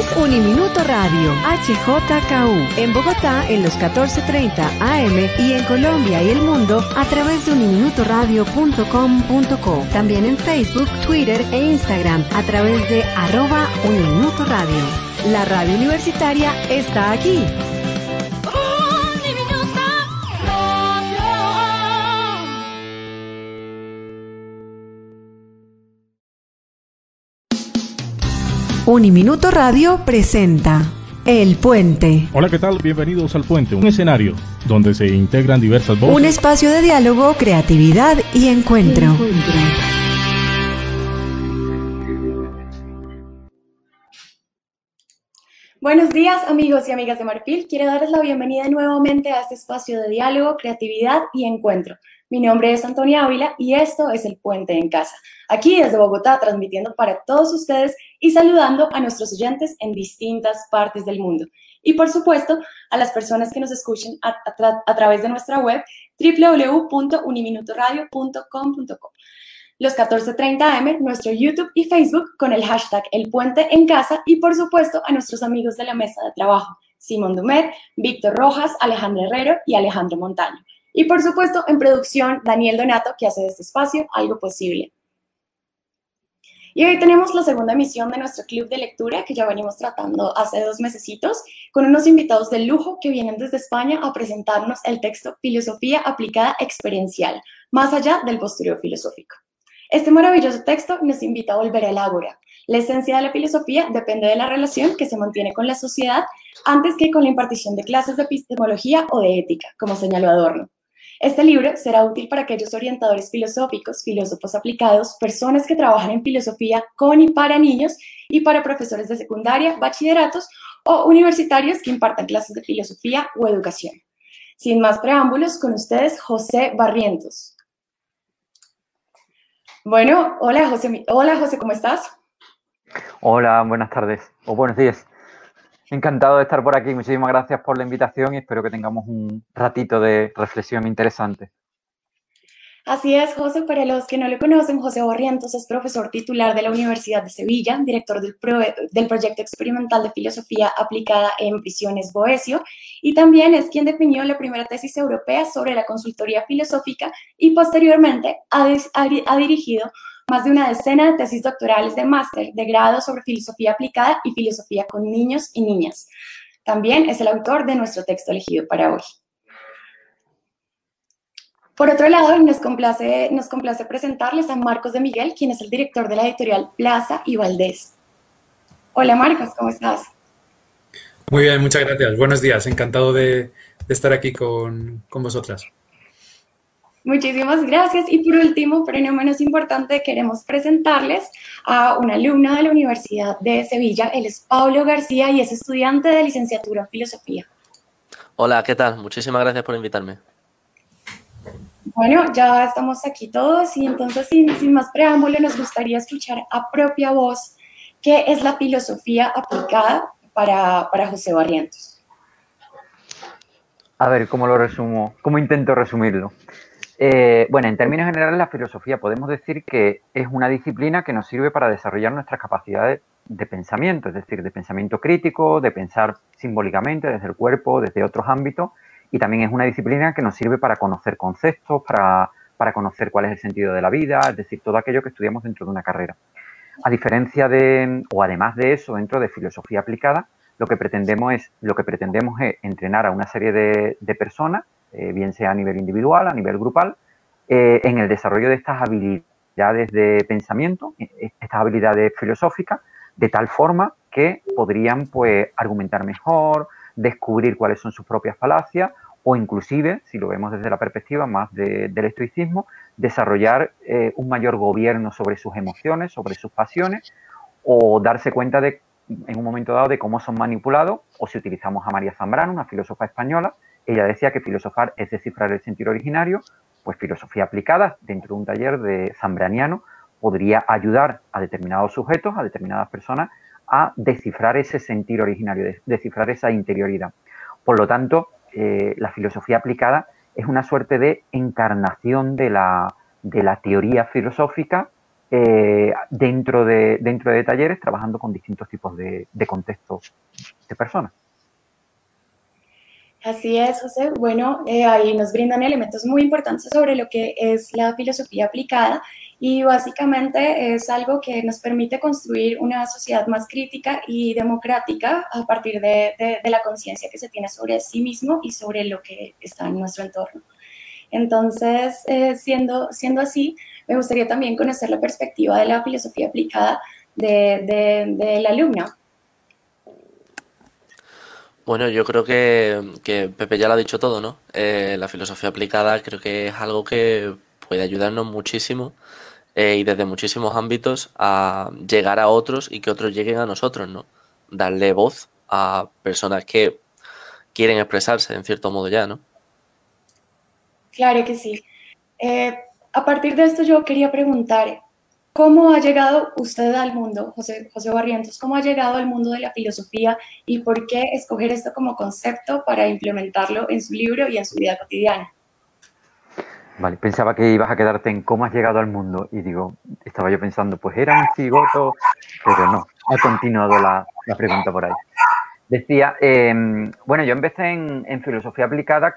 es Uniminuto Radio, HJKU, en Bogotá en los 14:30 AM y en Colombia y el mundo a través de uniminutoradio.com.co. También en Facebook, Twitter e Instagram a través de @uniminutoradio. La radio universitaria está aquí. Uniminuto Radio presenta El Puente. Hola, ¿qué tal? Bienvenidos al Puente, un escenario donde se integran diversas voces. Un espacio de diálogo, creatividad y encuentro. Buenos días, amigos y amigas de Marfil. Quiero darles la bienvenida nuevamente a este espacio de diálogo, creatividad y encuentro. Mi nombre es Antonia Ávila y esto es El Puente en Casa. Aquí desde Bogotá, transmitiendo para todos ustedes y saludando a nuestros oyentes en distintas partes del mundo. Y por supuesto, a las personas que nos escuchen a través de nuestra web www.uniminutoradio.com.co. Los 14:30 AM, nuestro YouTube y Facebook con el hashtag El Puente en Casa y por supuesto a nuestros amigos de la mesa de trabajo, Simón Dumet, Víctor Rojas, Alejandro Herrero y Alejandro Montaño. Y por supuesto en producción Daniel Donato, que hace de este espacio algo posible. Y hoy tenemos la segunda emisión de nuestro club de lectura que ya venimos tratando hace 2 mesecitos con unos invitados de lujo que vienen desde España a presentarnos el texto Filosofía aplicada experiencial, más allá del postureo filosófico. Este maravilloso texto nos invita a volver al ágora. La esencia de la filosofía depende de la relación que se mantiene con la sociedad antes que con la impartición de clases de epistemología o de ética, como señaló Adorno. Este libro será útil para aquellos orientadores filosóficos, filósofos aplicados, personas que trabajan en filosofía con y para niños y para profesores de secundaria, bachilleratos o universitarios que impartan clases de filosofía o educación. Sin más preámbulos, con ustedes José Barrientos. Bueno, hola José, ¿cómo estás? Hola, buenas tardes o buenos días. Encantado de estar por aquí. Muchísimas gracias por la invitación y espero que tengamos un ratito de reflexión interesante. Así es, José. Para los que no lo conocen, José Barrientos es profesor titular de la Universidad de Sevilla, director del proyecto experimental de filosofía aplicada en Prisiones Boecio y también es quien definió la primera tesis europea sobre la consultoría filosófica y posteriormente ha dirigido más de una decena de tesis doctorales de máster, de grado sobre filosofía aplicada y filosofía con niños y niñas. También es el autor de nuestro texto elegido para hoy. Por otro lado, nos complace presentarles a Marcos de Miguel, quien es el director de la editorial Plaza y Valdés. Hola Marcos, ¿cómo estás? Muy bien, muchas gracias. Buenos días, encantado de estar aquí con vosotras. Muchísimas gracias. Y por último, pero no menos importante, queremos presentarles a una alumna de la Universidad de Sevilla. Él es Pablo García y es estudiante de licenciatura en filosofía. Hola, ¿qué tal? Muchísimas gracias por invitarme. Bueno, ya estamos aquí todos y entonces sin más preámbulo nos gustaría escuchar a propia voz qué es la filosofía aplicada para José Barrientos. A ver, ¿cómo lo resumo? ¿Cómo intento resumirlo? Bueno, en términos generales, la filosofía podemos decir que es una disciplina que nos sirve para desarrollar nuestras capacidades de pensamiento, es decir, de pensamiento crítico, de pensar simbólicamente desde el cuerpo, desde otros ámbitos, y también es una disciplina que nos sirve para conocer conceptos, para conocer cuál es el sentido de la vida, es decir, todo aquello que estudiamos dentro de una carrera. A diferencia o además de eso, dentro de filosofía aplicada, lo que pretendemos es entrenar a una serie de personas, bien sea a nivel individual, a nivel grupal, en el desarrollo de estas habilidades de pensamiento, estas habilidades filosóficas, de tal forma que podrían pues argumentar mejor, descubrir cuáles son sus propias falacias o inclusive, si lo vemos desde la perspectiva más del estoicismo, desarrollar un mayor gobierno sobre sus emociones, sobre sus pasiones o darse cuenta en un momento dado de cómo son manipulados, o si utilizamos a María Zambrano, una filósofa española, ella decía que filosofar es descifrar el sentido originario, pues filosofía aplicada dentro de un taller de zambraniano podría ayudar a determinados sujetos, a determinadas personas, a descifrar ese sentir originario, descifrar esa interioridad. Por lo tanto, la filosofía aplicada es una suerte de encarnación de la teoría filosófica dentro de talleres, trabajando con distintos tipos de contextos de personas. Así es, José. Bueno, ahí nos brindan elementos muy importantes sobre lo que es la filosofía aplicada y básicamente es algo que nos permite construir una sociedad más crítica y democrática a partir de la conciencia que se tiene sobre sí mismo y sobre lo que está en nuestro entorno. Entonces, siendo así, me gustaría también conocer la perspectiva de la filosofía aplicada de la alumna. Bueno, yo creo que Pepe ya lo ha dicho todo, ¿no? La filosofía aplicada creo que es algo que puede ayudarnos muchísimo y desde muchísimos ámbitos a llegar a otros y que otros lleguen a nosotros, ¿no? Darle voz a personas que quieren expresarse en cierto modo ya, ¿no? Claro que sí. A partir de esto yo quería preguntar, ¿cómo ha llegado usted al mundo, José Barrientos? ¿Cómo ha llegado al mundo de la filosofía y por qué escoger esto como concepto para implementarlo en su libro y en su vida cotidiana? Vale, pensaba que ibas a quedarte en cómo has llegado al mundo y digo, estaba yo pensando, pues era un cigoto, pero no, ha continuado la pregunta por ahí. Decía, bueno, yo empecé en filosofía aplicada,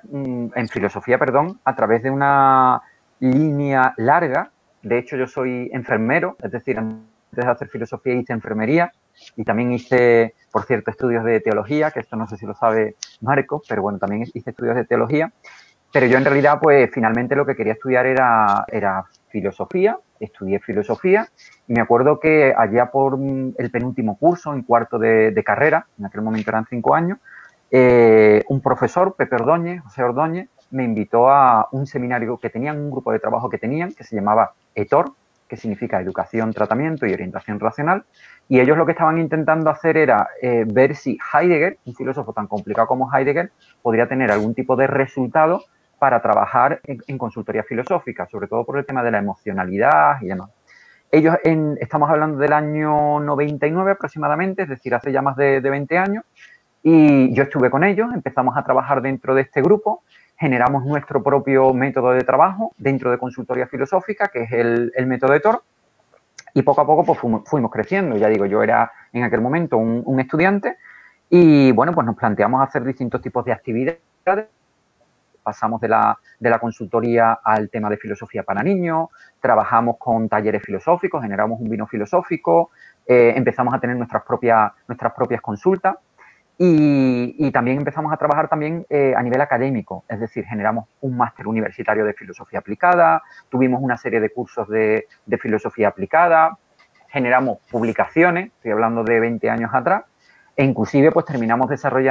a través de una línea larga. De hecho, yo soy enfermero, es decir, antes de hacer filosofía hice enfermería y también hice, por cierto, estudios de teología, que esto no sé si lo sabe Marco, pero bueno, también hice estudios de teología. Pero yo en realidad, pues finalmente lo que quería estudiar era filosofía, estudié filosofía y me acuerdo que allá por el penúltimo curso, en cuarto de carrera, en aquel momento eran 5 años, un profesor, Pepe Ordóñez, José Ordóñez, me invitó a un seminario que tenían, un grupo de trabajo que tenían, que se llamaba ETOR, que significa Educación, Tratamiento y Orientación Racional, y ellos lo que estaban intentando hacer era ver si Heidegger, un filósofo tan complicado como Heidegger, podría tener algún tipo de resultado para trabajar en consultoría filosófica, sobre todo por el tema de la emocionalidad y demás. Ellos, estamos hablando del año 99 aproximadamente, es decir, hace ya más de 20 años, y yo estuve con ellos, empezamos a trabajar dentro de este grupo, generamos nuestro propio método de trabajo dentro de consultoría filosófica, que es el método ETOR, y poco a poco pues, fuimos creciendo. Ya digo, yo era en aquel momento un estudiante y, bueno, pues nos planteamos hacer distintos tipos de actividades. Pasamos de la consultoría al tema de filosofía para niños, trabajamos con talleres filosóficos, generamos un vino filosófico, empezamos a tener nuestras propias consultas y también empezamos a trabajar también a nivel académico, es decir, generamos un máster universitario de filosofía aplicada, tuvimos una serie de cursos de filosofía aplicada, generamos publicaciones, estoy hablando de 20 años atrás, e inclusive pues terminamos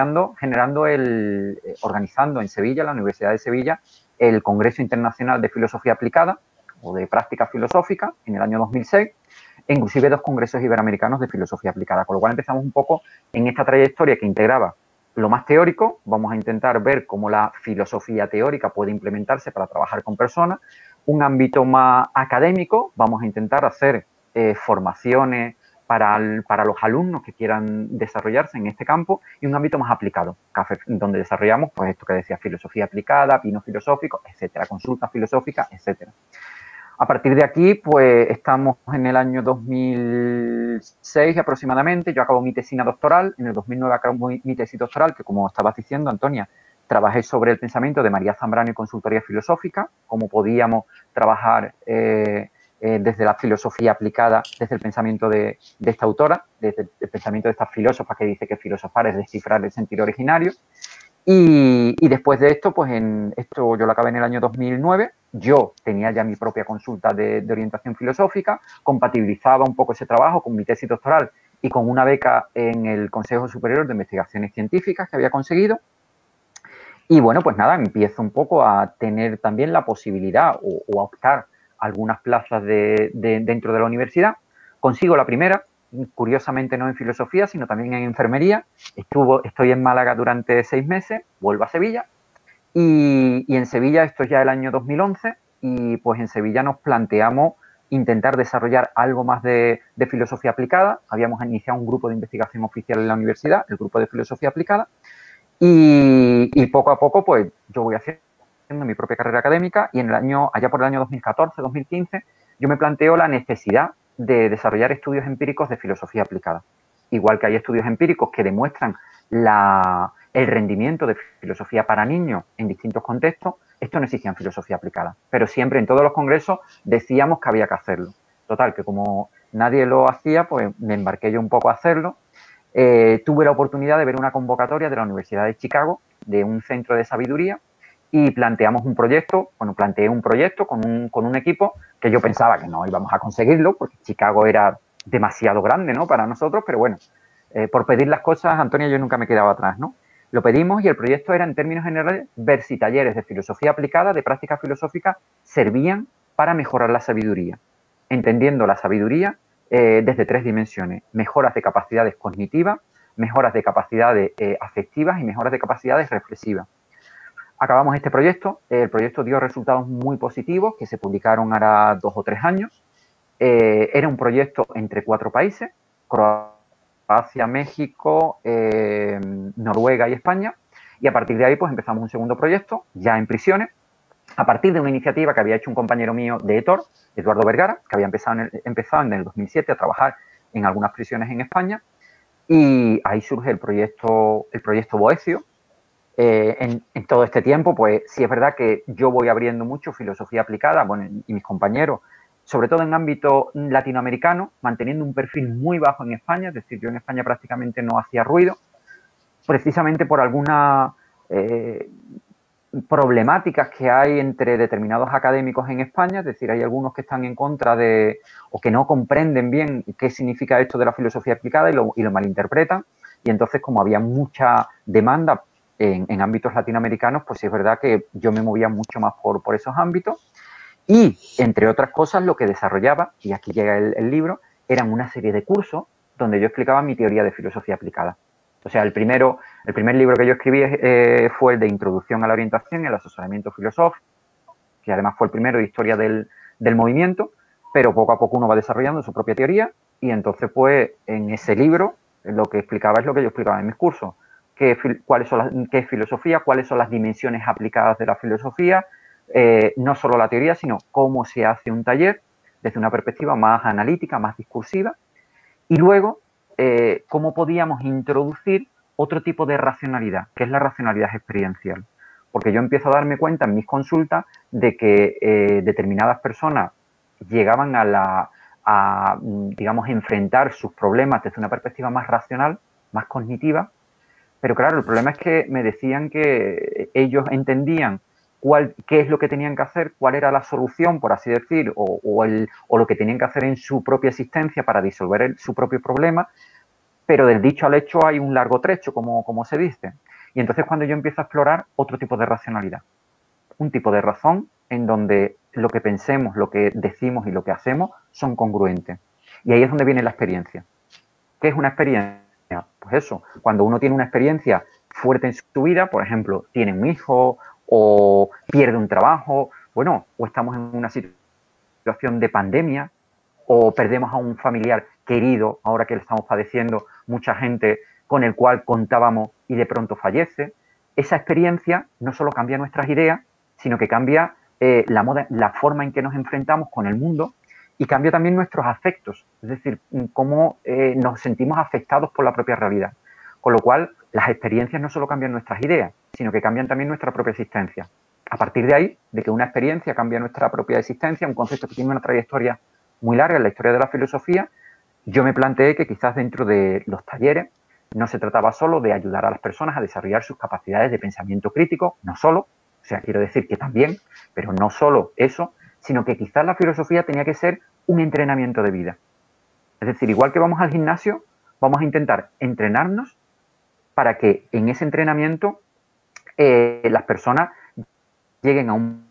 organizando en Sevilla, la Universidad de Sevilla, el Congreso Internacional de Filosofía Aplicada o de Práctica Filosófica en el año 2006, e inclusive 2 congresos iberoamericanos de filosofía aplicada, con lo cual empezamos un poco en esta trayectoria que integraba lo más teórico, vamos a intentar ver cómo la filosofía teórica puede implementarse para trabajar con personas, un ámbito más académico, vamos a intentar hacer formaciones para los alumnos que quieran desarrollarse en este campo y un ámbito más aplicado, donde desarrollamos pues esto que decía, filosofía aplicada, vino filosófico, etcétera, consultas filosóficas, etcétera. A partir de aquí, pues estamos en el año 2006 aproximadamente, yo acabo mi tesina doctoral, en el 2009 acabo mi tesis doctoral, que como estabas diciendo, Antonia, trabajé sobre el pensamiento de María Zambrano y consultoría filosófica, cómo podíamos trabajar desde la filosofía aplicada, desde el pensamiento de esta autora, desde el pensamiento de esta filósofa que dice que filosofar es descifrar el sentido originario. Y después de esto, pues esto yo lo acabé en el año 2009, yo tenía ya mi propia consulta de orientación filosófica, compatibilizaba un poco ese trabajo con mi tesis doctoral y con una beca en el Consejo Superior de Investigaciones Científicas que había conseguido. Y bueno, pues nada, empiezo un poco a tener también la posibilidad o a optar algunas plazas dentro de la universidad. Consigo la primera, curiosamente no en filosofía, sino también en enfermería. Estoy en Málaga durante 6 meses, vuelvo a Sevilla y en Sevilla, esto es ya el año 2011, y pues en Sevilla nos planteamos intentar desarrollar algo más de filosofía aplicada. Habíamos iniciado un grupo de investigación oficial en la universidad, el grupo de filosofía aplicada, y poco a poco pues yo voy haciendo mi propia carrera académica y allá por el año 2014-2015 yo me planteo la necesidad de desarrollar estudios empíricos de filosofía aplicada. Igual que hay estudios empíricos que demuestran el rendimiento de filosofía para niños en distintos contextos, esto no existía en filosofía aplicada. Pero siempre en todos los congresos decíamos que había que hacerlo. Total, que como nadie lo hacía, pues me embarqué yo un poco a hacerlo. Tuve la oportunidad de ver una convocatoria de la Universidad de Chicago, de un centro de sabiduría, y planteé un proyecto con un equipo que yo pensaba que no íbamos a conseguirlo, porque Chicago era demasiado grande, ¿no?, para nosotros, pero bueno, por pedir las cosas, Antonia, yo nunca me quedaba atrás, ¿no? Lo pedimos y el proyecto era, en términos generales, ver si talleres de filosofía aplicada, de práctica filosófica, servían para mejorar la sabiduría, entendiendo la sabiduría desde 3 dimensiones: mejoras de capacidades cognitivas, mejoras de capacidades afectivas y mejoras de capacidades reflexivas. Acabamos este proyecto, el proyecto dio resultados muy positivos que se publicaron ahora 2 o 3 años. Era un proyecto entre 4 países: Croacia, México, Noruega y España. Y a partir de ahí pues empezamos un segundo proyecto, ya en prisiones, a partir de una iniciativa que había hecho un compañero mío de ETOR, Eduardo Vergara, que había empezado en el 2007 a trabajar en algunas prisiones en España. Y ahí surge el proyecto Boecio. En todo este tiempo, pues sí es verdad que yo voy abriendo mucho filosofía aplicada, bueno, y mis compañeros, sobre todo en ámbito latinoamericano, manteniendo un perfil muy bajo en España, es decir, yo en España prácticamente no hacía ruido, precisamente por algunas problemáticas que hay entre determinados académicos en España, es decir, hay algunos que están en contra de, o que no comprenden bien qué significa esto de la filosofía aplicada y lo malinterpretan, y entonces como había mucha demanda en ámbitos latinoamericanos, pues sí es verdad que yo me movía mucho más por esos ámbitos. Y, entre otras cosas, lo que desarrollaba, y aquí llega el libro, eran una serie de cursos donde yo explicaba mi teoría de filosofía aplicada. O sea, el primer libro que yo escribí fue el de Introducción a la Orientación y el Asesoramiento Filosófico, que además fue el primero de historia del movimiento, pero poco a poco uno va desarrollando su propia teoría, y entonces, pues, en ese libro lo que explicaba es lo que yo explicaba en mis cursos: qué es filosofía, cuáles son las dimensiones aplicadas de la filosofía, no solo la teoría, sino cómo se hace un taller desde una perspectiva más analítica, más discursiva, y luego cómo podíamos introducir otro tipo de racionalidad, que es la racionalidad experiencial. Porque yo empiezo a darme cuenta en mis consultas de que determinadas personas llegaban digamos, enfrentar sus problemas desde una perspectiva más racional, más cognitiva. Pero claro, el problema es que me decían que ellos entendían qué es lo que tenían que hacer, cuál era la solución, por así decir, o lo que tenían que hacer en su propia existencia para disolver su propio problema, pero del dicho al hecho hay un largo trecho, como se dice. Y entonces cuando yo empiezo a explorar otro tipo de racionalidad, un tipo de razón en donde lo que pensemos, lo que decimos y lo que hacemos son congruentes. Y ahí es donde viene la experiencia. ¿Qué es una experiencia? Pues eso, cuando uno tiene una experiencia fuerte en su vida, por ejemplo, tiene un hijo o pierde un trabajo, bueno, o estamos en una situación de pandemia o perdemos a un familiar querido, ahora que lo estamos padeciendo, mucha gente con el cual contábamos y de pronto fallece. Esa experiencia no solo cambia nuestras ideas, sino que cambia la forma en que nos enfrentamos con el mundo, y cambia también nuestros afectos, es decir, cómo nos sentimos afectados por la propia realidad. Con lo cual, las experiencias no solo cambian nuestras ideas, sino que cambian también nuestra propia existencia. A partir de ahí, de que una experiencia cambia nuestra propia existencia, un concepto que tiene una trayectoria muy larga en la historia de la filosofía, yo me planteé que quizás dentro de los talleres no se trataba solo de ayudar a las personas a desarrollar sus capacidades de pensamiento crítico, no solo, o sea, quiero decir que también, pero no solo eso, sino que quizás la filosofía tenía que ser un entrenamiento de vida. Es decir, igual que vamos al gimnasio, vamos a intentar entrenarnos para que en ese entrenamiento las personas lleguen a un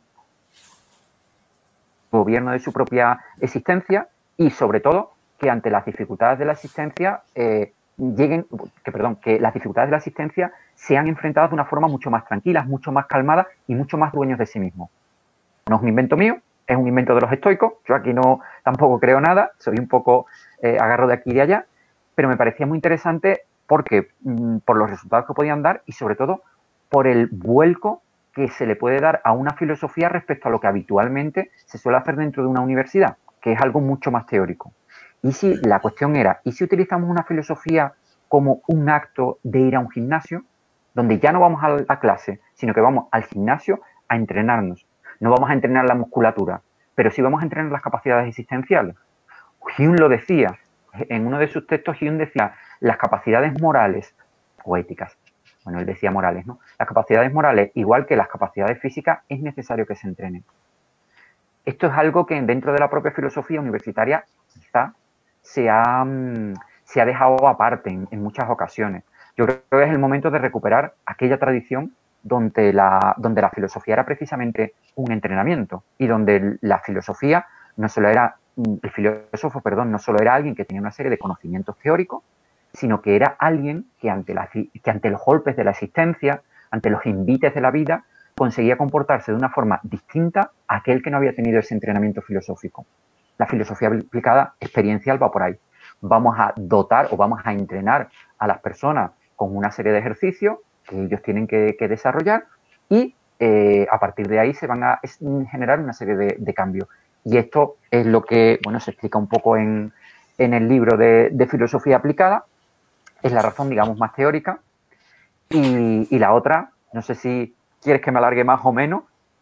gobierno de su propia existencia y, sobre todo, que ante las dificultades de la existencia que las dificultades de la existencia sean enfrentadas de una forma mucho más tranquila, mucho más calmada y mucho más dueños de sí mismos. No es un invento mío, es un invento de los estoicos. Yo aquí tampoco creo nada, soy un poco agarro de aquí y de allá, pero me parecía muy interesante porque por los resultados que podían dar y sobre todo por el vuelco que se le puede dar a una filosofía respecto a lo que habitualmente se suele hacer dentro de una universidad, que es algo mucho más teórico. Y si la cuestión era, ¿y si utilizamos una filosofía como un acto de ir a un gimnasio, donde ya no vamos a clase, sino que vamos al gimnasio a entrenarnos? No vamos a entrenar la musculatura, pero sí vamos a entrenar las capacidades existenciales. Hume lo decía, en uno de sus textos Hume decía, las capacidades morales o éticas, bueno, él decía morales, ¿no? Las capacidades morales, igual que las capacidades físicas, es necesario que se entrenen. Esto es algo que dentro de la propia filosofía universitaria quizá se ha dejado aparte en muchas ocasiones. Yo creo que es el momento de recuperar aquella tradición donde la filosofía era precisamente un entrenamiento y donde la filosofía no solo era, el filósofo, perdón, no solo era alguien que tenía una serie de conocimientos teóricos, sino que era alguien que ante los golpes de la existencia, ante los invites de la vida, conseguía comportarse de una forma distinta a aquel que no había tenido ese entrenamiento filosófico. La filosofía aplicada experiencial va por ahí. Vamos a dotar o vamos a entrenar a las personas con una serie de ejercicios que ellos tienen que desarrollar y a partir de ahí se van a generar una serie de cambios. Y esto es lo que, bueno, se explica un poco en el libro de filosofía aplicada. Es la razón, digamos, más teórica. Y la otra, no sé si quieres que me alargue más o menos,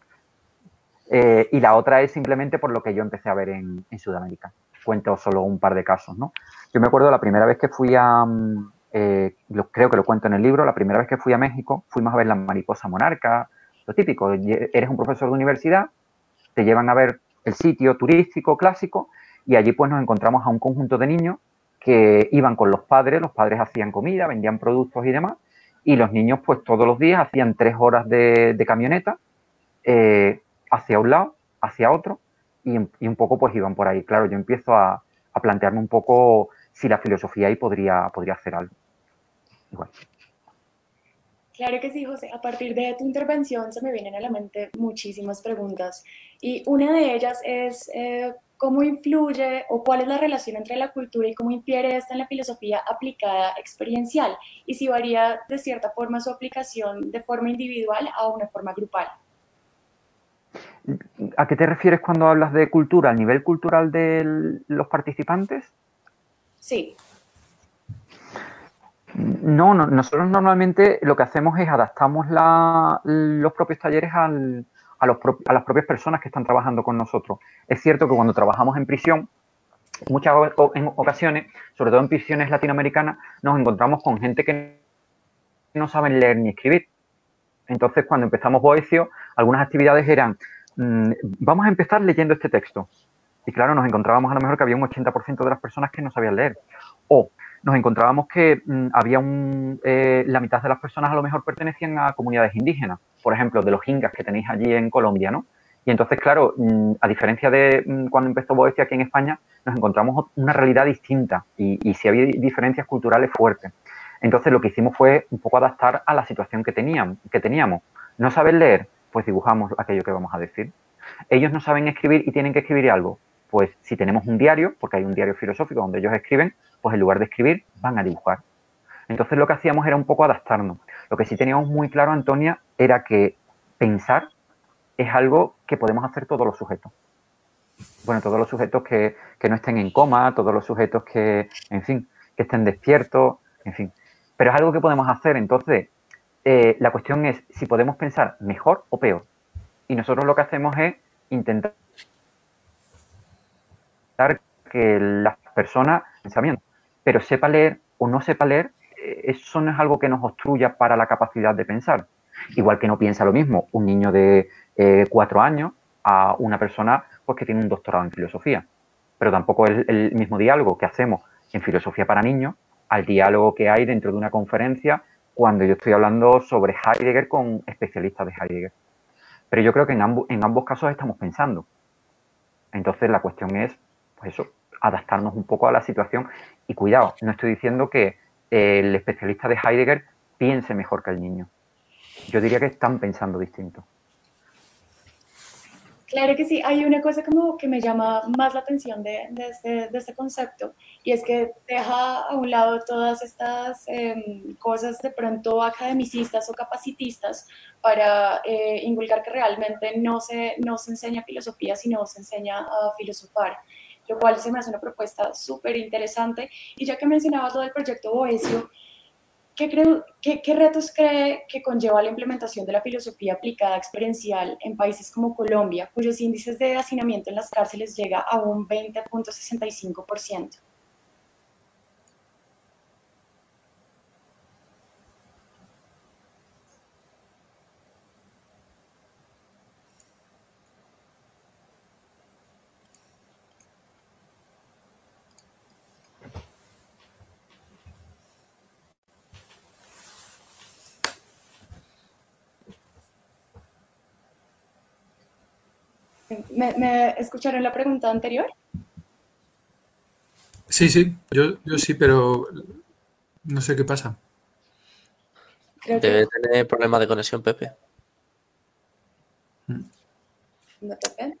y la otra es simplemente por lo que yo empecé a ver en Sudamérica. Cuento solo un par de casos, ¿no? Yo me acuerdo la primera vez que fui creo que lo cuento en el libro, la primera vez que fui a México, fuimos a ver la mariposa monarca, lo típico, eres un profesor de universidad, te llevan a ver el sitio turístico clásico y allí pues nos encontramos a un conjunto de niños que iban con los padres hacían comida, vendían productos y demás, y los niños pues todos los días hacían 3 horas de camioneta hacia un lado, hacia otro, y un poco pues iban por ahí. Claro, yo empiezo a plantearme un poco si la filosofía ahí podría hacer algo. Igual. Claro que sí, José. A partir de tu intervención se me vienen a la mente muchísimas preguntas y una de ellas es cómo influye o cuál es la relación entre la cultura y cómo infiere esta en la filosofía aplicada experiencial y si varía de cierta forma su aplicación de forma individual a una forma grupal. ¿A qué te refieres cuando hablas de cultura? ¿Al nivel cultural de los participantes? Sí. No, nosotros normalmente lo que hacemos es adaptamos los propios talleres a las propias personas que están trabajando con nosotros. Es cierto que cuando trabajamos en prisión, muchas ocasiones, sobre todo en prisiones latinoamericanas, nos encontramos con gente que no saben leer ni escribir. Entonces, cuando empezamos Boecio, algunas actividades eran, vamos a empezar leyendo este texto. Y claro, nos encontrábamos a lo mejor que había un 80% de las personas que no sabían leer. O nos encontrábamos que había la mitad de las personas a lo mejor pertenecían a comunidades indígenas, por ejemplo, de los ingas que tenéis allí en Colombia, ¿no? Y entonces, claro, a diferencia de cuando empezó Boecia aquí en España, nos encontramos una realidad distinta y sí había diferencias culturales fuertes. Entonces, lo que hicimos fue un poco adaptar a la situación que teníamos. ¿No saben leer? Pues dibujamos aquello que vamos a decir. Ellos no saben escribir y tienen que escribir algo. Pues si tenemos un diario, porque hay un diario filosófico donde ellos escriben, pues en lugar de escribir van a dibujar. Entonces lo que hacíamos era un poco adaptarnos. Lo que sí teníamos muy claro, Antonia, era que pensar es algo que podemos hacer todos los sujetos. Bueno, todos los sujetos que no estén en coma, todos los sujetos que, en fin, que estén despiertos, en fin. Pero es algo que podemos hacer. Entonces, la cuestión es si podemos pensar mejor o peor. Y nosotros lo que hacemos es intentar que las personas pensamiento, pero sepa leer o no sepa leer, eso no es algo que nos obstruya para la capacidad de pensar. Igual que no piensa lo mismo un niño de 4 años a una persona pues, que tiene un doctorado en filosofía. Pero tampoco es el mismo diálogo que hacemos en filosofía para niños al diálogo que hay dentro de una conferencia cuando yo estoy hablando sobre Heidegger con especialistas de Heidegger. Pero yo creo que en ambos casos estamos pensando. Entonces la cuestión es, pues eso, adaptarnos un poco a la situación. Y cuidado, no estoy diciendo que el especialista de Heidegger piense mejor que el niño. Yo diría que están pensando distinto. Claro que sí, hay una cosa como que me llama más la atención de este concepto y es que deja a un lado todas estas cosas de pronto academicistas o capacitistas para inculcar que realmente no se enseña filosofía, sino se enseña a filosofar. lo cual se me hace una propuesta súper interesante. Y ya que mencionabas lo del proyecto Boesio, ¿qué retos cree que conlleva la implementación de la filosofía aplicada experiencial en países como Colombia, cuyos índices de hacinamiento en las cárceles llega a un 20.65%? ¿Me escucharon la pregunta anterior? Sí, sí, yo sí, pero no sé qué pasa. Creo Debe que tener problemas de conexión, Pepe. no toqué.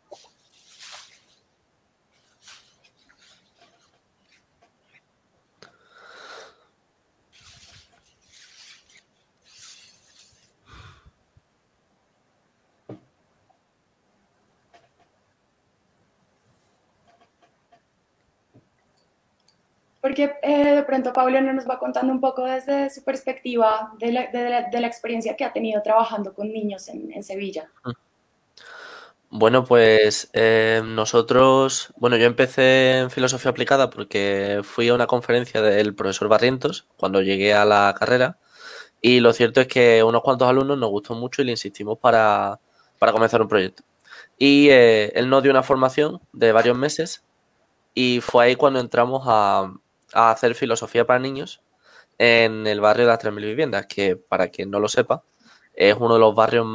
Porque de pronto Pablo nos va contando un poco desde su perspectiva de la experiencia que ha tenido trabajando con niños en Sevilla. Bueno, pues nosotros, bueno, yo empecé en filosofía aplicada porque fui a una conferencia del profesor Barrientos cuando llegué a la carrera y lo cierto es que unos cuantos alumnos nos gustó mucho y le insistimos para comenzar un proyecto. Y él nos dio una formación de varios meses y fue ahí cuando entramos a hacer filosofía para niños en el barrio de las 3.000 viviendas, que para quien no lo sepa, es uno de los barrios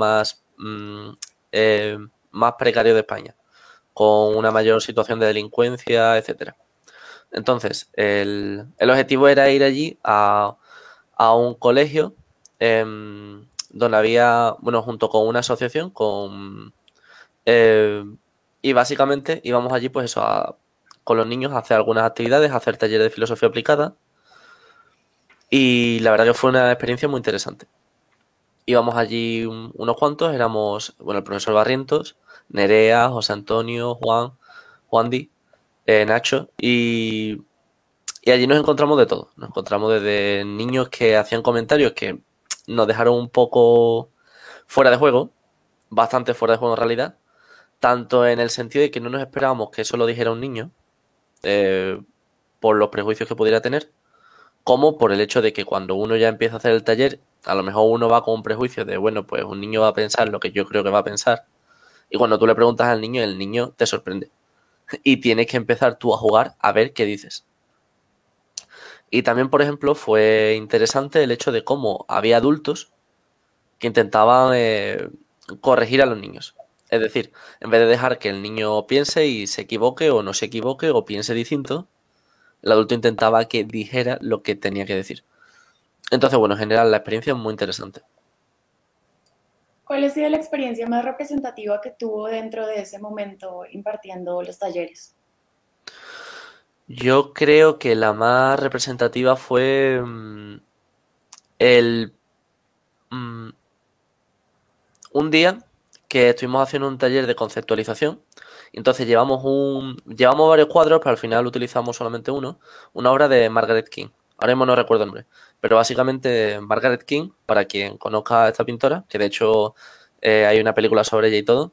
más precarios de España, con una mayor situación de delincuencia, etcétera. Entonces, el objetivo era ir allí a un colegio donde había, bueno, junto con una asociación, y básicamente íbamos allí, pues eso, con los niños a hacer algunas actividades, a hacer talleres de filosofía aplicada, y la verdad que fue una experiencia muy interesante. Íbamos allí unos cuantos, éramos, bueno, el profesor Barrientos, Nerea, José Antonio, Juan Di, Nacho, y allí nos encontramos de todo. Nos encontramos desde niños que hacían comentarios que nos dejaron un poco fuera de juego, bastante fuera de juego en realidad, tanto en el sentido de que no nos esperábamos que eso lo dijera un niño, por los prejuicios que pudiera tener, como por el hecho de que cuando uno ya empieza a hacer el taller, a lo mejor uno va con un prejuicio de, bueno, pues un niño va a pensar lo que yo creo que va a pensar, y cuando tú le preguntas al niño, el niño te sorprende. Y tienes que empezar tú a jugar a ver qué dices. Y también, por ejemplo, fue interesante el hecho de cómo había adultos que intentaban corregir a los niños. Es decir, en vez de dejar que el niño piense y se equivoque o no se equivoque o piense distinto, el adulto intentaba que dijera lo que tenía que decir. Entonces, bueno, en general la experiencia es muy interesante. ¿Cuál ha sido la experiencia más representativa que tuvo dentro de ese momento impartiendo los talleres? Yo creo que la más representativa fue el un día que estuvimos haciendo un taller de conceptualización y entonces llevamos varios cuadros, pero al final utilizamos solamente uno, una obra de Margaret King. Ahora mismo no recuerdo el nombre, pero básicamente Margaret King, para quien conozca a esta pintora, que de hecho hay una película sobre ella y todo,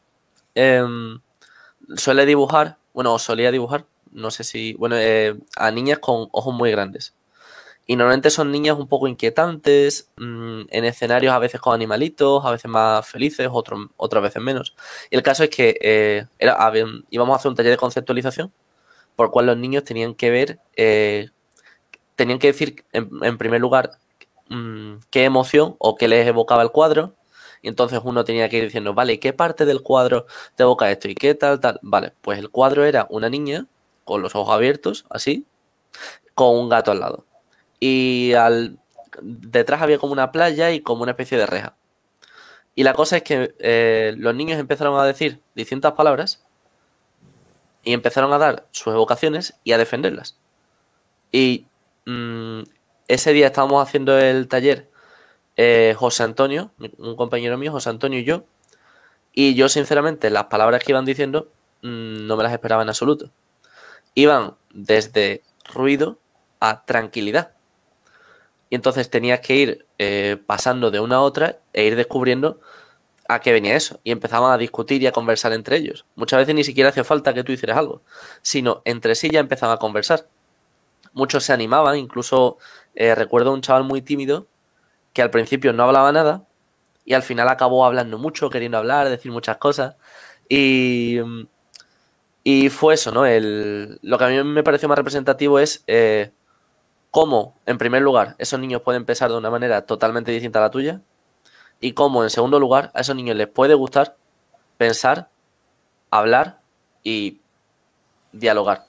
suele dibujar, bueno, solía dibujar, no sé si, bueno, a niñas con ojos muy grandes. Y normalmente son niñas un poco inquietantes, en escenarios a veces con animalitos, a veces más felices, otras veces menos. Y el caso es que íbamos a hacer un taller de conceptualización, por el cual los niños tenían que ver, tenían que decir en primer lugar qué emoción o qué les evocaba el cuadro. Y entonces uno tenía que ir diciendo, vale, ¿qué parte del cuadro te evoca esto? ¿Y qué tal? Vale, pues el cuadro era una niña con los ojos abiertos, así, con un gato al lado. Y detrás había como una playa y como una especie de reja. Y la cosa es que los niños empezaron a decir distintas palabras y empezaron a dar sus evocaciones y a defenderlas. Y ese día estábamos haciendo el taller José Antonio, un compañero mío, José Antonio y yo sinceramente las palabras que iban diciendo no me las esperaba en absoluto. iban desde ruido a tranquilidad. Y entonces tenías que ir pasando de una a otra e ir descubriendo a qué venía eso. Y empezaban a discutir y a conversar entre ellos. Muchas veces ni siquiera hacía falta que tú hicieras algo, sino entre sí ya empezaban a conversar. Muchos se animaban, incluso recuerdo a un chaval muy tímido que al principio no hablaba nada y al final acabó hablando mucho, queriendo hablar, decir muchas cosas. Y fue eso, ¿no? Lo que a mí me pareció más representativo es cómo, en primer lugar, esos niños pueden pensar de una manera totalmente distinta a la tuya y cómo, en segundo lugar, a esos niños les puede gustar pensar, hablar y dialogar.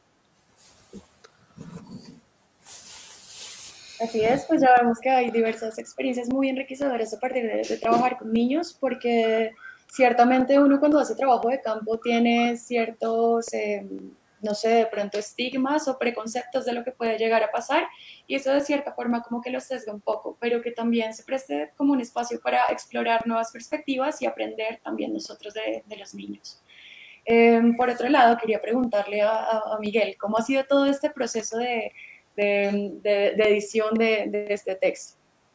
Así es, pues ya vemos que hay diversas experiencias muy enriquecedoras a partir de trabajar con niños, porque ciertamente uno cuando hace trabajo de campo tiene ciertos, no sé, de pronto estigmas o preconceptos de lo que puede llegar a pasar, y eso de cierta forma como que lo sesga un poco, pero que también se preste como un espacio para explorar nuevas perspectivas y aprender también nosotros de los niños. Por otro lado, quería preguntarle a Miguel, ¿cómo ha sido todo este proceso de edición de este texto?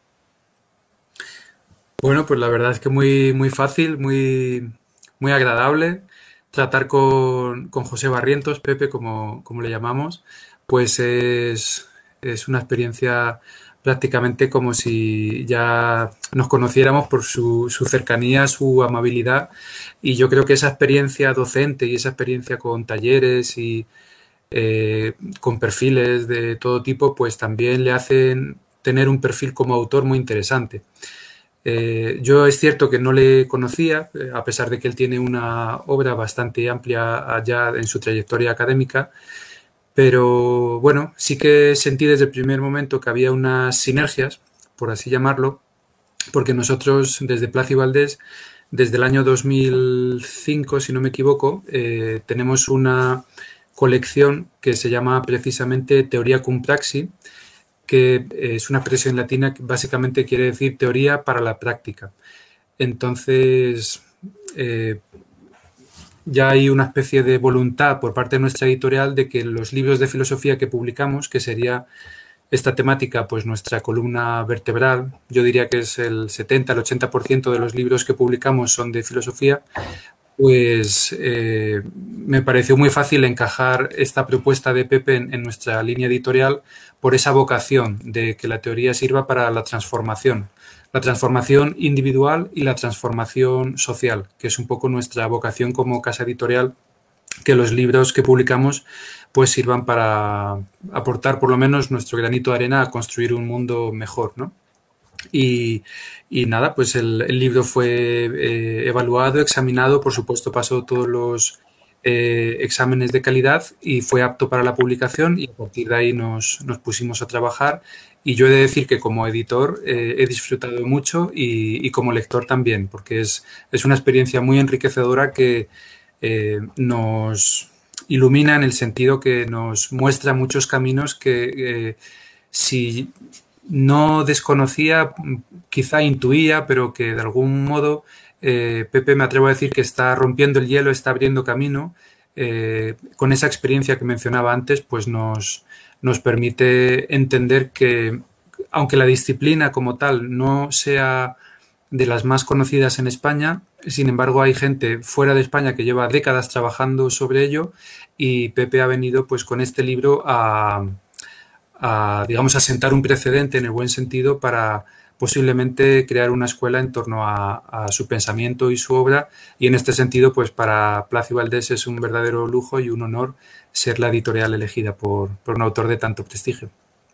Bueno, pues la verdad es que muy fácil, muy agradable. Tratar con José Barrientos, Pepe, como le llamamos, pues es una experiencia prácticamente como si ya nos conociéramos por su cercanía, su amabilidad, y yo creo que esa experiencia docente y esa experiencia con talleres y con perfiles de todo tipo, pues también le hacen tener un perfil como autor muy interesante. Yo es cierto que no le conocía, a pesar de que él tiene una obra bastante amplia ya en su trayectoria académica, pero bueno, sí que sentí desde el primer momento que había unas sinergias, por así llamarlo, porque nosotros desde Plaza y Valdés, desde el año 2005, si no me equivoco, tenemos una colección que se llama precisamente Teoria cum Praxi, que es una expresión latina que básicamente quiere decir teoría para la práctica. Entonces, ya hay una especie de voluntad por parte de nuestra editorial de que los libros de filosofía que publicamos, que sería esta temática, pues nuestra columna vertebral, yo diría que es el 70, el 80% de los libros que publicamos son de filosofía, pues me pareció muy fácil encajar esta propuesta de Pepe en nuestra línea editorial por esa vocación de que la teoría sirva para la transformación individual y la transformación social, que es un poco nuestra vocación como casa editorial, que los libros que publicamos pues sirvan para aportar por lo menos nuestro granito de arena a construir un mundo mejor, ¿no? Y nada, pues el libro fue evaluado, examinado, por supuesto pasó todos los exámenes de calidad y fue apto para la publicación, y a partir de ahí nos pusimos a trabajar, y yo he de decir que como editor he disfrutado mucho y como lector también, porque es una experiencia muy enriquecedora que nos ilumina en el sentido que nos muestra muchos caminos que si no desconocía, quizá intuía, pero que de algún modo Pepe, me atrevo a decir que está rompiendo el hielo, está abriendo camino. Con esa experiencia que mencionaba antes, pues nos permite entender que, aunque la disciplina como tal no sea de las más conocidas en España, sin embargo hay gente fuera de España que lleva décadas trabajando sobre ello, y Pepe ha venido pues con este libro a digamos, a sentar un precedente en el buen sentido para posiblemente crear una escuela en torno a su pensamiento y su obra, y en este sentido pues para Plaza y Valdés es un verdadero lujo y un honor ser la editorial elegida por un autor de tanto prestigio.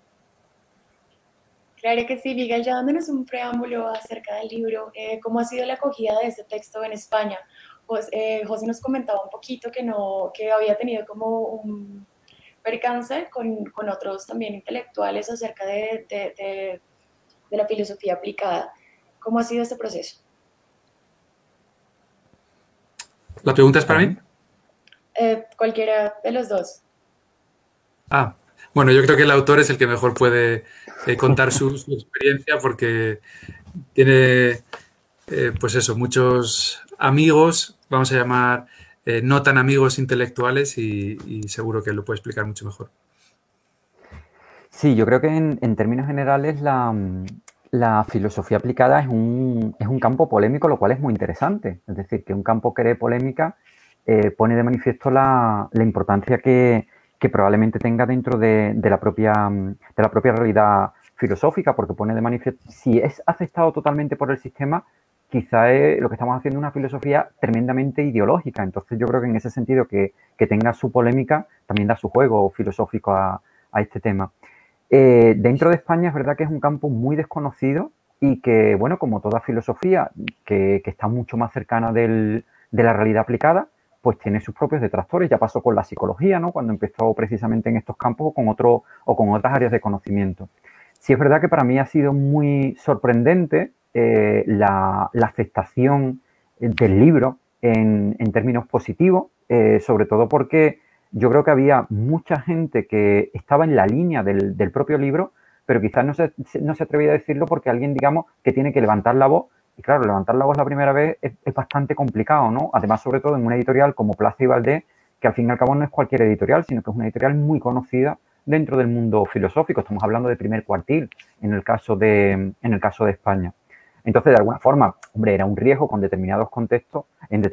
Claro que sí, Miguel, ya dándonos un preámbulo acerca del libro, ¿cómo ha sido la acogida de este texto en España? Pues, José nos comentaba un poquito que había tenido como un percance con otros también intelectuales acerca de la filosofía aplicada. ¿Cómo ha sido este proceso? ¿La pregunta es para mí? Cualquiera de los dos. Bueno, yo creo que el autor es el que mejor puede contar su experiencia, porque tiene, pues eso, muchos amigos, vamos a llamar no tan amigos intelectuales y seguro que lo puede explicar mucho mejor. Sí, yo creo que en términos generales la filosofía aplicada es un campo polémico, lo cual es muy interesante. Es decir, que un campo que cree polémica pone de manifiesto la importancia que probablemente tenga dentro de la propia realidad filosófica, porque pone de manifiesto, si es aceptado totalmente por el sistema, quizá lo que estamos haciendo es una filosofía tremendamente ideológica. Entonces yo creo que en ese sentido que tenga su polémica también da su juego filosófico a este tema. Dentro de España es verdad que es un campo muy desconocido y que, bueno, como toda filosofía que está mucho más cercana de la realidad aplicada, pues tiene sus propios detractores. Ya pasó con la psicología, ¿no? Cuando empezó precisamente en estos campos o con otras áreas de conocimiento. Sí es verdad que para mí ha sido muy sorprendente la aceptación del libro en términos positivos, sobre todo porque yo creo que había mucha gente que estaba en la línea del propio libro, pero quizás no se atrevía a decirlo porque alguien, digamos, que tiene que levantar la voz. Y claro, levantar la voz la primera vez es bastante complicado, ¿no? Además, sobre todo en una editorial como Plaza y Valdés, que al fin y al cabo no es cualquier editorial, sino que es una editorial muy conocida dentro del mundo filosófico. Estamos hablando de Primer Cuartil, en el caso de España. Entonces, de alguna forma, hombre, era un riesgo en determinados contextos,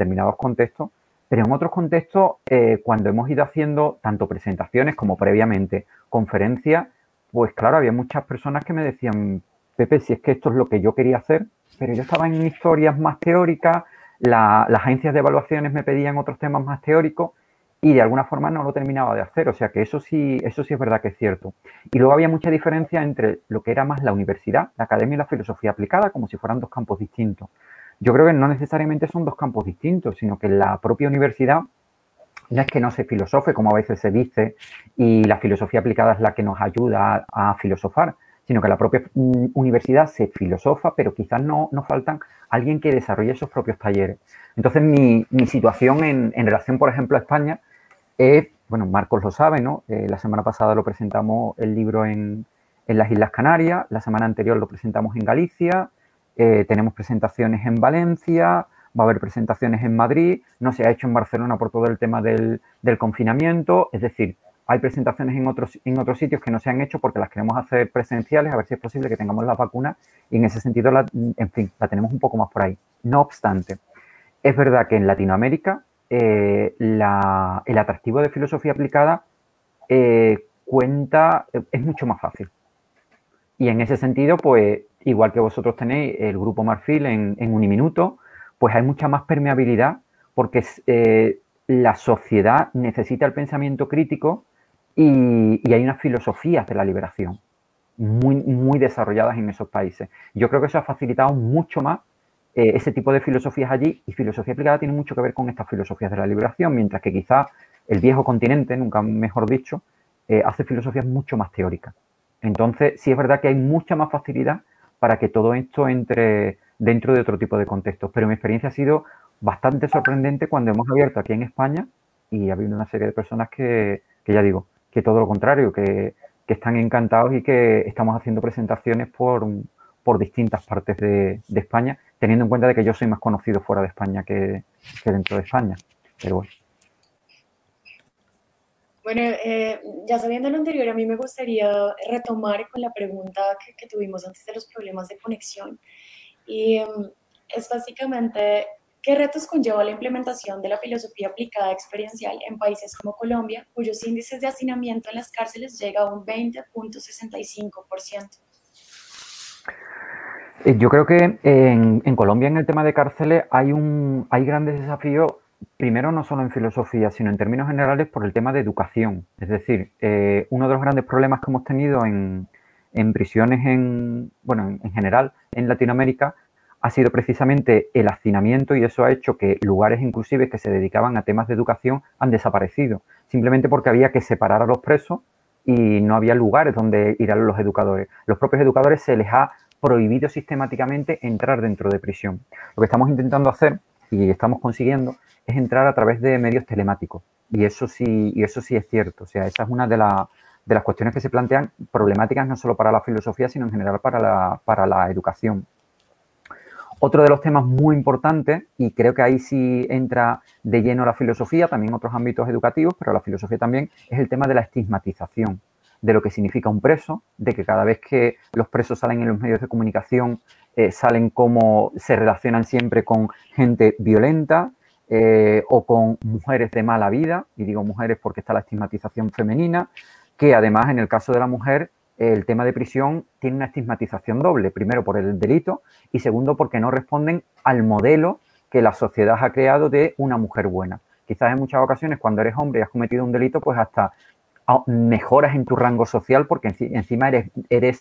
pero en otros contextos, cuando hemos ido haciendo tanto presentaciones como previamente conferencias, pues claro, había muchas personas que me decían, Pepe, si es que esto es lo que yo quería hacer, pero yo estaba en historias más teóricas, las agencias de evaluaciones me pedían otros temas más teóricos y de alguna forma no lo terminaba de hacer. O sea que eso sí es verdad que es cierto. Y luego había mucha diferencia entre lo que era más la universidad, la academia y la filosofía aplicada, como si fueran dos campos distintos. Yo creo que no necesariamente son dos campos distintos, sino que la propia universidad no es que no se filosofe, como a veces se dice, y la filosofía aplicada es la que nos ayuda a filosofar, sino que la propia universidad se filosofa, pero quizás no faltan alguien que desarrolle esos propios talleres. Entonces, mi situación en relación, por ejemplo, a España es, bueno, Marcos lo sabe, ¿no? La semana pasada lo presentamos el libro en las Islas Canarias, la semana anterior lo presentamos en Galicia, tenemos presentaciones en Valencia, va a haber presentaciones en Madrid, no se ha hecho en Barcelona por todo el tema del confinamiento, es decir, hay presentaciones en otros sitios que no se han hecho porque las queremos hacer presenciales, a ver si es posible que tengamos las vacunas y en ese sentido, en fin, la tenemos un poco más por ahí. No obstante, es verdad que en Latinoamérica el atractivo de filosofía aplicada es mucho más fácil. Y en ese sentido, pues, igual que vosotros tenéis el Grupo Marfil en Uniminuto, pues hay mucha más permeabilidad porque la sociedad necesita el pensamiento crítico y hay unas filosofías de la liberación muy desarrolladas en esos países. Yo creo que eso ha facilitado mucho más ese tipo de filosofías allí, y filosofía aplicada tiene mucho que ver con estas filosofías de la liberación, mientras que quizás el viejo continente, nunca mejor dicho, hace filosofías mucho más teóricas. Entonces, sí es verdad que hay mucha más facilidad para que todo esto entre dentro de otro tipo de contextos, pero mi experiencia ha sido bastante sorprendente cuando hemos abierto aquí en España y ha habido una serie de personas que ya digo, que todo lo contrario, que están encantados y que estamos haciendo presentaciones por distintas partes de España, teniendo en cuenta de que yo soy más conocido fuera de España que dentro de España. Pero bueno. Bueno, ya sabiendo lo anterior, a mí me gustaría retomar con la pregunta que tuvimos antes de los problemas de conexión. Y es básicamente, ¿qué retos conlleva la implementación de la filosofía aplicada experiencial en países como Colombia, cuyos índices de hacinamiento en las cárceles llega a un 20.65%? Yo creo que en Colombia, en el tema de cárceles, hay grandes desafíos, primero no solo en filosofía, sino en términos generales por el tema de educación. Es decir, uno de los grandes problemas que hemos tenido en prisiones en general en Latinoamérica ha sido precisamente el hacinamiento, y eso ha hecho que lugares inclusive que se dedicaban a temas de educación han desaparecido, simplemente porque había que separar a los presos y no había lugares donde ir a los educadores. Los propios educadores se les ha prohibido sistemáticamente entrar dentro de prisión. Lo que estamos intentando hacer, y estamos consiguiendo, es entrar a través de medios telemáticos. Y eso sí es cierto. O sea, esa es una de las cuestiones que se plantean, problemáticas no solo para la filosofía, sino en general para la educación. Otro de los temas muy importantes, y creo que ahí sí entra de lleno la filosofía, también otros ámbitos educativos, pero la filosofía también, es el tema de la estigmatización, de lo que significa un preso, de que cada vez que los presos salen en los medios de comunicación, salen como se relacionan siempre con gente violenta o con mujeres de mala vida, y digo mujeres porque está la estigmatización femenina, que además en el caso de la mujer el tema de prisión tiene una estigmatización doble, primero por el delito y segundo porque no responden al modelo que la sociedad ha creado de una mujer buena. Quizás en muchas ocasiones cuando eres hombre y has cometido un delito, pues hasta mejoras en tu rango social porque encima eres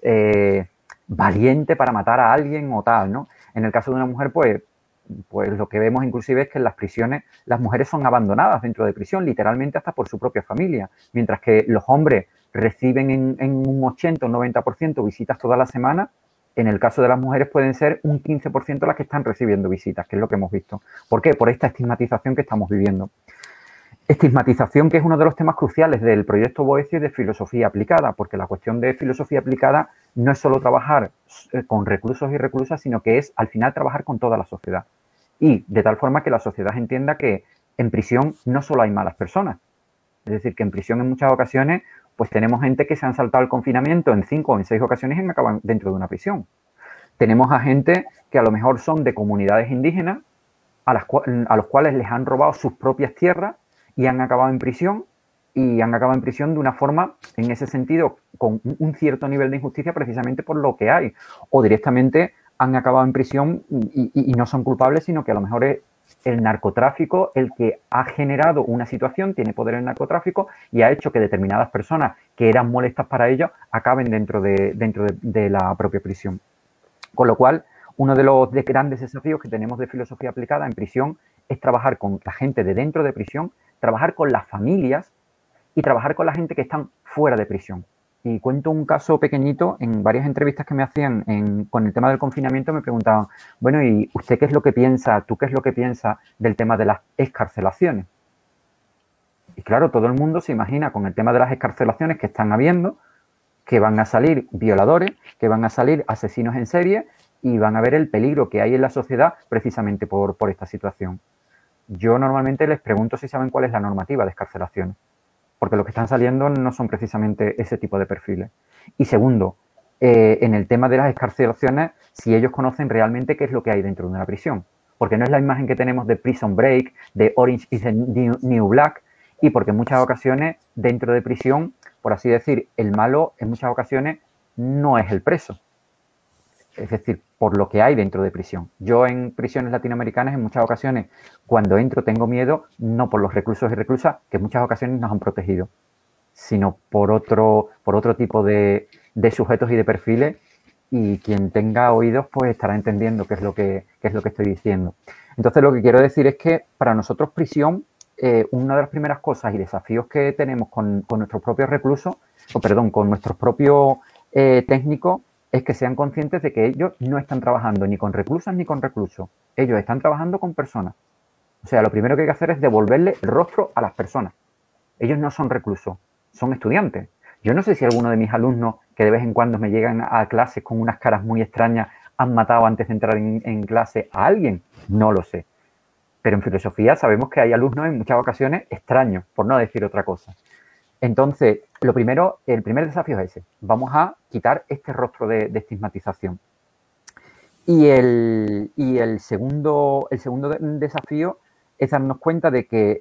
valiente para matar a alguien o tal, ¿no? En el caso de una mujer, pues lo que vemos inclusive es que en las prisiones las mujeres son abandonadas dentro de prisión, literalmente hasta por su propia familia, mientras que los hombres reciben en un 80 o un 90% visitas toda la semana. En el caso de las mujeres pueden ser un 15% las que están recibiendo visitas, que es lo que hemos visto. ¿Por qué? Por esta estigmatización que estamos viviendo. Estigmatización que es uno de los temas cruciales del proyecto Boecio y de filosofía aplicada, porque la cuestión de filosofía aplicada no es solo trabajar con reclusos y reclusas, sino que es al final trabajar con toda la sociedad. Y de tal forma que la sociedad entienda que en prisión no solo hay malas personas. Es decir, que en prisión en muchas ocasiones pues tenemos gente que se han saltado el confinamiento en 5 o en 6 ocasiones y acaban dentro de una prisión. Tenemos a gente que a lo mejor son de comunidades indígenas a los cuales les han robado sus propias tierras y han acabado en prisión, y han acabado en prisión de una forma, en ese sentido, con un cierto nivel de injusticia precisamente por lo que hay. O directamente han acabado en prisión y no son culpables, sino que a lo mejor es el narcotráfico el que ha generado una situación, tiene poder el narcotráfico y ha hecho que determinadas personas que eran molestas para ellos acaben dentro de la propia prisión. Con lo cual, uno de los grandes desafíos que tenemos de filosofía aplicada en prisión es trabajar con la gente de dentro de prisión, trabajar con las familias y trabajar con la gente que están fuera de prisión. Y cuento un caso pequeñito. En varias entrevistas que me hacían con el tema del confinamiento me preguntaban, bueno, ¿y usted qué es lo que piensa, tú qué es lo que piensa del tema de las excarcelaciones? Y claro, todo el mundo se imagina con el tema de las excarcelaciones que están habiendo, que van a salir violadores, que van a salir asesinos en serie y van a ver el peligro que hay en la sociedad precisamente por esta situación. Yo normalmente les pregunto si saben cuál es la normativa de excarcelación, porque los que están saliendo no son precisamente ese tipo de perfiles. Y segundo, en el tema de las excarcelaciones, si ellos conocen realmente qué es lo que hay dentro de una prisión, porque no es la imagen que tenemos de Prison Break, de Orange is the New Black, y porque en muchas ocasiones dentro de prisión, por así decir, el malo en muchas ocasiones no es el preso. Es decir, por lo que hay dentro de prisión. Yo en prisiones latinoamericanas en muchas ocasiones, cuando entro, tengo miedo, no por los reclusos y reclusas, que en muchas ocasiones nos han protegido, sino por otro tipo de sujetos y de perfiles, y quien tenga oídos pues estará entendiendo qué es lo que estoy diciendo. Entonces lo que quiero decir es que para nosotros prisión, una de las primeras cosas y desafíos que tenemos con nuestros propios reclusos, con nuestros propios técnicos, es que sean conscientes de que ellos no están trabajando ni con reclusas ni con reclusos. Ellos están trabajando con personas. O sea, lo primero que hay que hacer es devolverle el rostro a las personas. Ellos no son reclusos, son estudiantes. Yo no sé si alguno de mis alumnos que de vez en cuando me llegan a clases con unas caras muy extrañas han matado antes de entrar en clase a alguien. No lo sé. Pero en filosofía sabemos que hay alumnos en muchas ocasiones extraños, por no decir otra cosa. Entonces, el primer desafío es ese. Vamos a quitar este rostro de estigmatización. Y el segundo desafío es darnos cuenta de que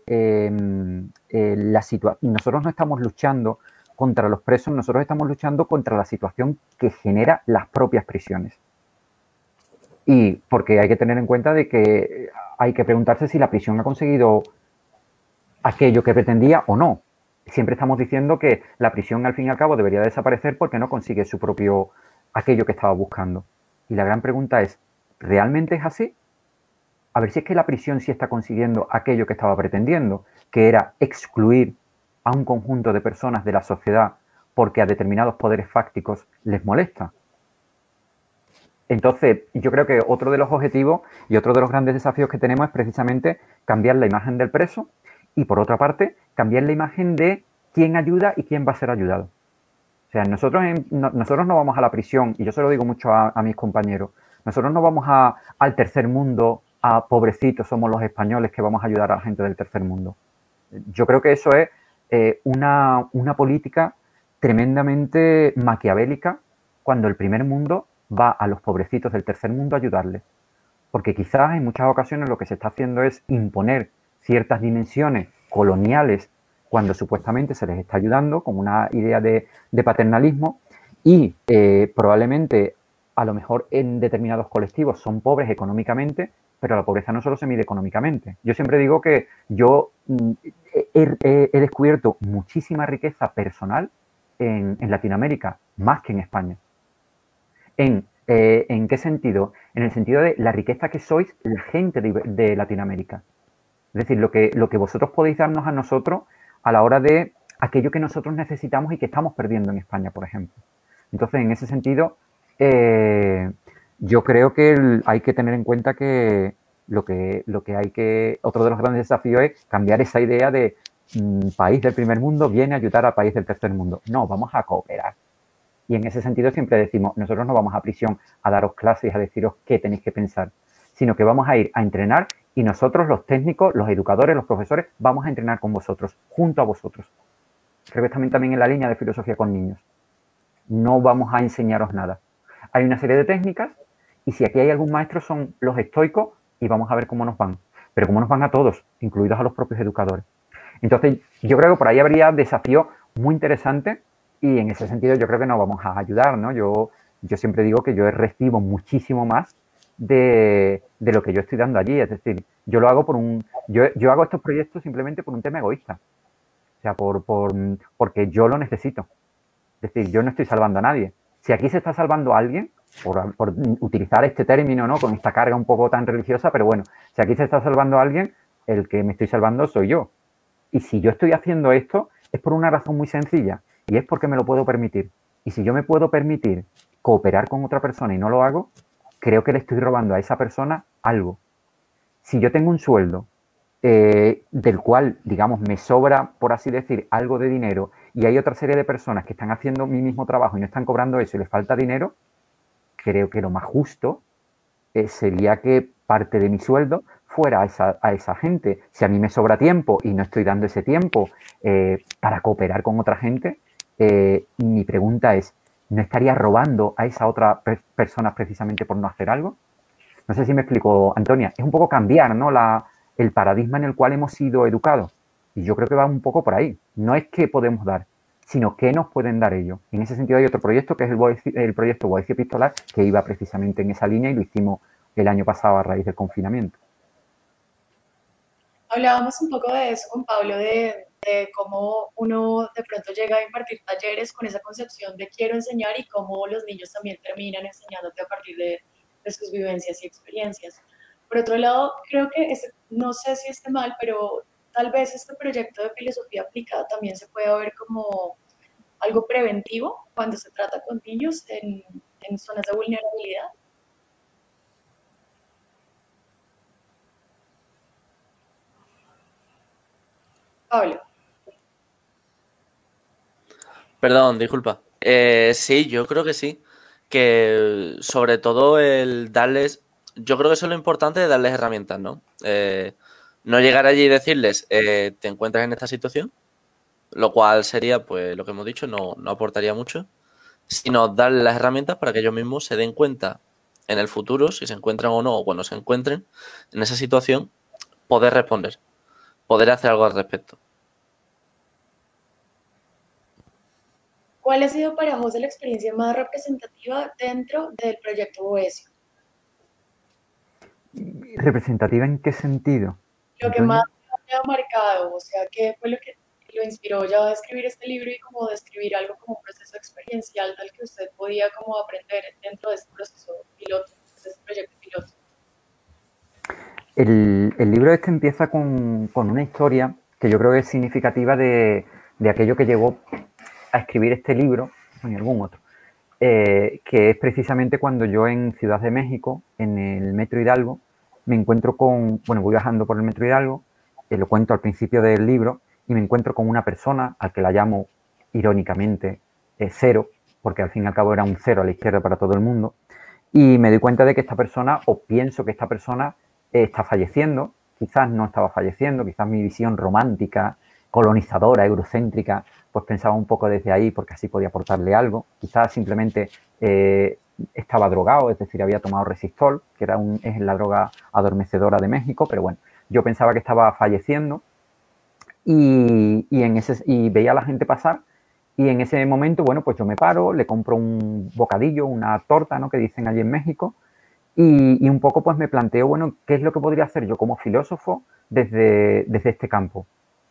nosotros no estamos luchando contra los presos, nosotros estamos luchando contra la situación que genera las propias prisiones. Y porque hay que tener en cuenta de que hay que preguntarse si la prisión ha conseguido aquello que pretendía o no. Siempre estamos diciendo que la prisión al fin y al cabo debería desaparecer porque no consigue aquello que estaba buscando. Y la gran pregunta es, ¿realmente es así? A ver si es que la prisión sí está consiguiendo aquello que estaba pretendiendo, que era excluir a un conjunto de personas de la sociedad porque a determinados poderes fácticos les molesta. Entonces, yo creo que otro de los objetivos y otro de los grandes desafíos que tenemos es precisamente cambiar la imagen del preso y, por otra parte, cambiar la imagen de quién ayuda y quién va a ser ayudado. O sea, nosotros no vamos a la prisión, y yo se lo digo mucho a mis compañeros, Nosotros no vamos al tercer mundo, a pobrecitos, somos los españoles que vamos a ayudar a la gente del tercer mundo. Yo creo que eso es una política tremendamente maquiavélica cuando el primer mundo va a los pobrecitos del tercer mundo a ayudarles. Porque quizás en muchas ocasiones lo que se está haciendo es imponer ciertas dimensiones coloniales cuando supuestamente se les está ayudando con una idea de paternalismo y probablemente a lo mejor en determinados colectivos son pobres económicamente, pero la pobreza no solo se mide económicamente. Yo siempre digo que yo he descubierto muchísima riqueza personal en Latinoamérica, más que en España. ¿En qué sentido? En el sentido de la riqueza que sois la gente de Latinoamérica. Es decir, lo que vosotros podéis darnos a nosotros a la hora de aquello que nosotros necesitamos y que estamos perdiendo en España, por ejemplo. Entonces, en ese sentido, yo creo que hay que tener en cuenta que otro de los grandes desafíos es cambiar esa idea de país del primer mundo viene a ayudar al país del tercer mundo. No, vamos a cooperar. Y en ese sentido siempre decimos, nosotros no vamos a prisión a daros clases, a deciros qué tenéis que pensar, sino que vamos a ir a entrenar y nosotros, los técnicos, los educadores, los profesores, vamos a entrenar con vosotros, junto a vosotros. Creo que también en la línea de filosofía con niños. No vamos a enseñaros nada. Hay una serie de técnicas y si aquí hay algún maestro son los estoicos y vamos a ver cómo nos van. Pero cómo nos van a todos, incluidos a los propios educadores. Entonces, yo creo que por ahí habría desafíos muy interesantes y en ese sentido yo creo que nos vamos a ayudar, ¿no? Yo siempre digo que yo recibo muchísimo más de lo que yo estoy dando allí. Es decir, yo lo hago yo hago estos proyectos simplemente por un tema egoísta. O sea, porque yo lo necesito. Es decir, yo no estoy salvando a nadie. Si aquí se está salvando a alguien, por utilizar este término, ¿no? Con esta carga un poco tan religiosa, pero bueno, si aquí se está salvando a alguien, el que me estoy salvando soy yo. Y si yo estoy haciendo esto, es por una razón muy sencilla, y es porque me lo puedo permitir. Y si yo me puedo permitir cooperar con otra persona y no lo hago, creo que le estoy robando a esa persona algo. Si yo tengo un sueldo del cual, digamos, me sobra, por así decir, algo de dinero, y hay otra serie de personas que están haciendo mi mismo trabajo y no están cobrando eso y les falta dinero, creo que lo más justo sería que parte de mi sueldo fuera a esa gente. Si a mí me sobra tiempo y no estoy dando ese tiempo para cooperar con otra gente, mi pregunta es, ¿no estaría robando a esa otra persona precisamente por no hacer algo? No sé si me explico, Antonia. Es un poco cambiar, ¿no? El paradigma en el cual hemos sido educados. Y yo creo que va un poco por ahí. No es qué podemos dar, sino qué nos pueden dar ellos. En ese sentido hay otro proyecto que es el proyecto Boecio Epistolar, que iba precisamente en esa línea y lo hicimos el año pasado a raíz del confinamiento. Hablábamos un poco de eso con Pablo, de cómo uno de pronto llega a impartir talleres con esa concepción de quiero enseñar y cómo los niños también terminan enseñándote a partir de sus vivencias y experiencias. Por otro lado, creo que, no sé si esté mal, pero tal vez este proyecto de filosofía aplicada también se puede ver como algo preventivo cuando se trata con niños en zonas de vulnerabilidad. Pablo. Perdón, disculpa. Sí, yo creo que sí. Que sobre todo el darles... Yo creo que eso es lo importante de darles herramientas, ¿no? No llegar allí y decirles, te encuentras en esta situación, lo cual sería, pues, lo que hemos dicho, no aportaría mucho, sino darles las herramientas para que ellos mismos se den cuenta en el futuro, si se encuentran o no, o cuando se encuentren en esa situación, poder responder, poder hacer algo al respecto. ¿Cuál ha sido para José la experiencia más representativa dentro del proyecto Boecio? ¿Representativa en qué sentido? Lo que más me ha marcado, o sea, ¿qué fue lo que lo inspiró ya a escribir este libro y como describir algo como un proceso experiencial del que usted podía como aprender dentro de este proceso piloto, de este proyecto piloto? El libro este empieza con una historia que yo creo que es significativa de aquello que llevó a escribir este libro, o en algún otro, que es precisamente cuando yo en Ciudad de México, en el Metro Hidalgo, me encuentro voy viajando por el Metro Hidalgo, lo cuento al principio del libro, y me encuentro con una persona al que la llamo irónicamente cero, porque al fin y al cabo era un cero a la izquierda para todo el mundo, y me doy cuenta de que esta persona, o pienso que esta persona está falleciendo, quizás no estaba falleciendo, quizás mi visión romántica, colonizadora, eurocéntrica, pues pensaba un poco desde ahí porque así podía aportarle algo, quizás simplemente estaba drogado, es decir, había tomado Resistol, que es la droga adormecedora de México, pero bueno, yo pensaba que estaba falleciendo y veía a la gente pasar y en ese momento, bueno, pues yo me paro, le compro un bocadillo, una torta, ¿no?, que dicen allí en México, y un poco pues me planteo, bueno, ¿qué es lo que podría hacer yo como filósofo desde este campo?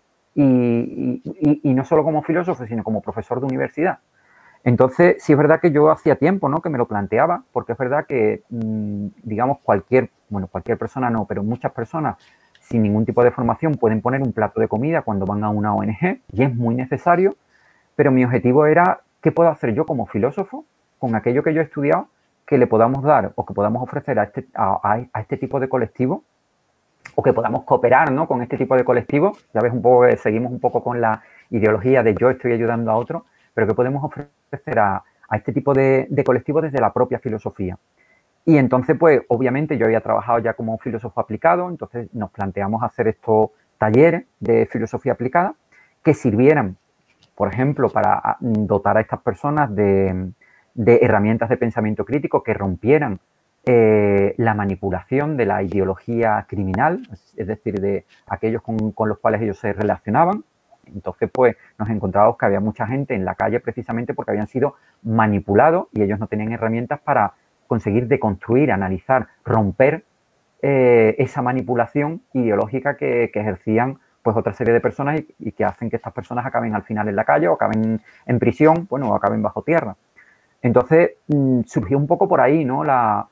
Y no solo como filósofo, sino como profesor de universidad. Entonces, sí es verdad que yo hacía tiempo, ¿no?, que me lo planteaba, porque es verdad que, digamos, cualquier persona no, pero muchas personas sin ningún tipo de formación pueden poner un plato de comida cuando van a una ONG y es muy necesario, pero mi objetivo era, ¿qué puedo hacer yo como filósofo con aquello que yo he estudiado que le podamos dar o que podamos ofrecer a este tipo de colectivo, o que podamos cooperar, ¿no?, con este tipo de colectivos? Ya ves un poco que seguimos un poco con la ideología de yo estoy ayudando a otro, pero que podemos ofrecer a este tipo de colectivos desde la propia filosofía. Y entonces, pues, obviamente yo había trabajado ya como filósofo aplicado, entonces nos planteamos hacer estos talleres de filosofía aplicada que sirvieran, por ejemplo, para dotar a estas personas de herramientas de pensamiento crítico que rompieran la manipulación de la ideología criminal, es decir, de aquellos con los cuales ellos se relacionaban. Entonces, pues, nos encontrábamos que había mucha gente en la calle precisamente porque habían sido manipulados y ellos no tenían herramientas para conseguir deconstruir, analizar, romper esa manipulación ideológica que ejercían pues otra serie de personas y que hacen que estas personas acaben al final en la calle o acaben en prisión, bueno, o acaben bajo tierra. Entonces, surgió un poco por ahí, ¿no?,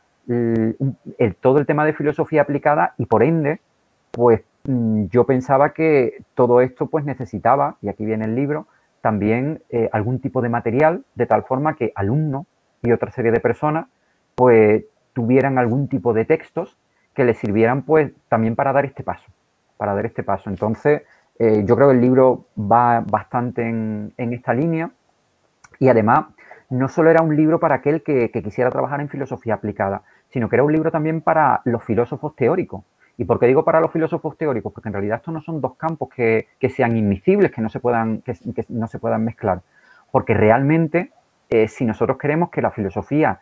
todo el tema de filosofía aplicada y por ende, pues yo pensaba que todo esto pues necesitaba, y aquí viene el libro, también algún tipo de material, de tal forma que alumnos y otra serie de personas pues tuvieran algún tipo de textos que les sirvieran pues también para dar este paso, Entonces, yo creo que el libro va bastante en esta línea y además no solo era un libro para aquel que quisiera trabajar en filosofía aplicada, sino que era un libro también para los filósofos teóricos. ¿Y por qué digo para los filósofos teóricos? Porque en realidad estos no son dos campos que sean inmiscibles, que no se puedan mezclar. Porque realmente, si nosotros queremos que la filosofía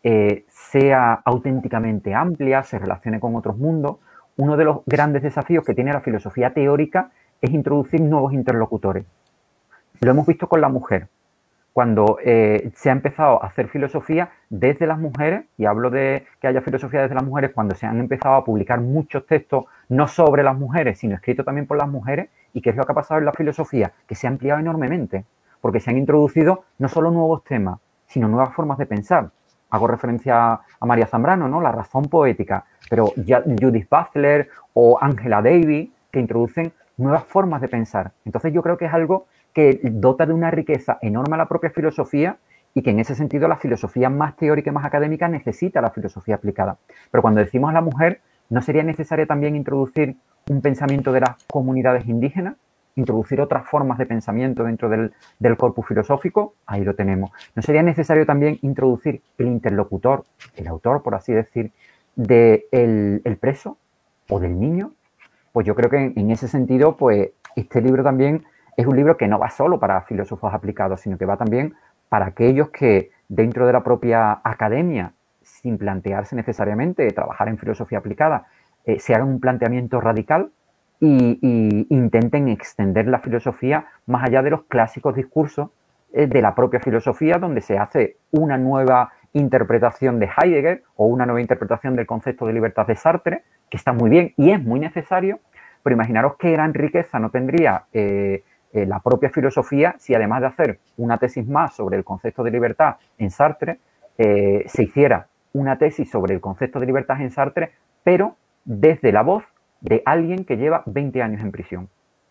sea auténticamente amplia, se relacione con otros mundos, uno de los grandes desafíos que tiene la filosofía teórica es introducir nuevos interlocutores. Lo hemos visto con la mujer. Cuando se ha empezado a hacer filosofía desde las mujeres, y hablo de que haya filosofía desde las mujeres, cuando se han empezado a publicar muchos textos, no sobre las mujeres, sino escritos también por las mujeres, ¿y qué es lo que ha pasado en la filosofía? Que se ha ampliado enormemente, porque se han introducido no solo nuevos temas, sino nuevas formas de pensar. Hago referencia a María Zambrano, ¿no?, la razón poética, pero ya Judith Butler o Angela Davis, que introducen nuevas formas de pensar. Entonces yo creo que es algo que dota de una riqueza enorme a la propia filosofía y que en ese sentido la filosofía más teórica y más académica necesita la filosofía aplicada. Pero cuando decimos a la mujer, ¿no sería necesario también introducir un pensamiento de las comunidades indígenas? Introducir otras formas de pensamiento dentro del corpus filosófico, ahí lo tenemos. ¿No sería necesario también introducir el interlocutor, el autor, por así decir, del preso o del niño? Pues yo creo que en ese sentido, pues este libro también es un libro que no va solo para filósofos aplicados, sino que va también para aquellos que dentro de la propia academia, sin plantearse necesariamente trabajar en filosofía aplicada, se hagan un planteamiento radical y intenten extender la filosofía más allá de los clásicos discursos de la propia filosofía, donde se hace una nueva interpretación de Heidegger o una nueva interpretación del concepto de libertad de Sartre, que está muy bien y es muy necesario, pero imaginaros qué gran riqueza no tendría la propia filosofía si además de hacer una tesis más sobre el concepto de libertad en Sartre, se hiciera una tesis sobre el concepto de libertad en Sartre, pero desde la voz de alguien que lleva 20 años en prisión.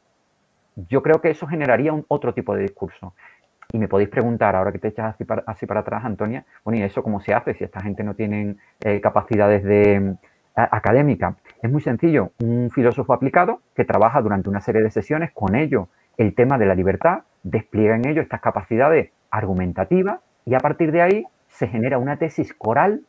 Yo creo que eso generaría otro tipo de discurso. Y me podéis preguntar, ahora que te echas así para atrás, Antonia, bueno, ¿y eso cómo se hace si esta gente no tiene capacidades académicas? Es muy sencillo. Un filósofo aplicado que trabaja durante una serie de sesiones con ello el tema de la libertad, despliega en ello estas capacidades argumentativas y a partir de ahí se genera una tesis coral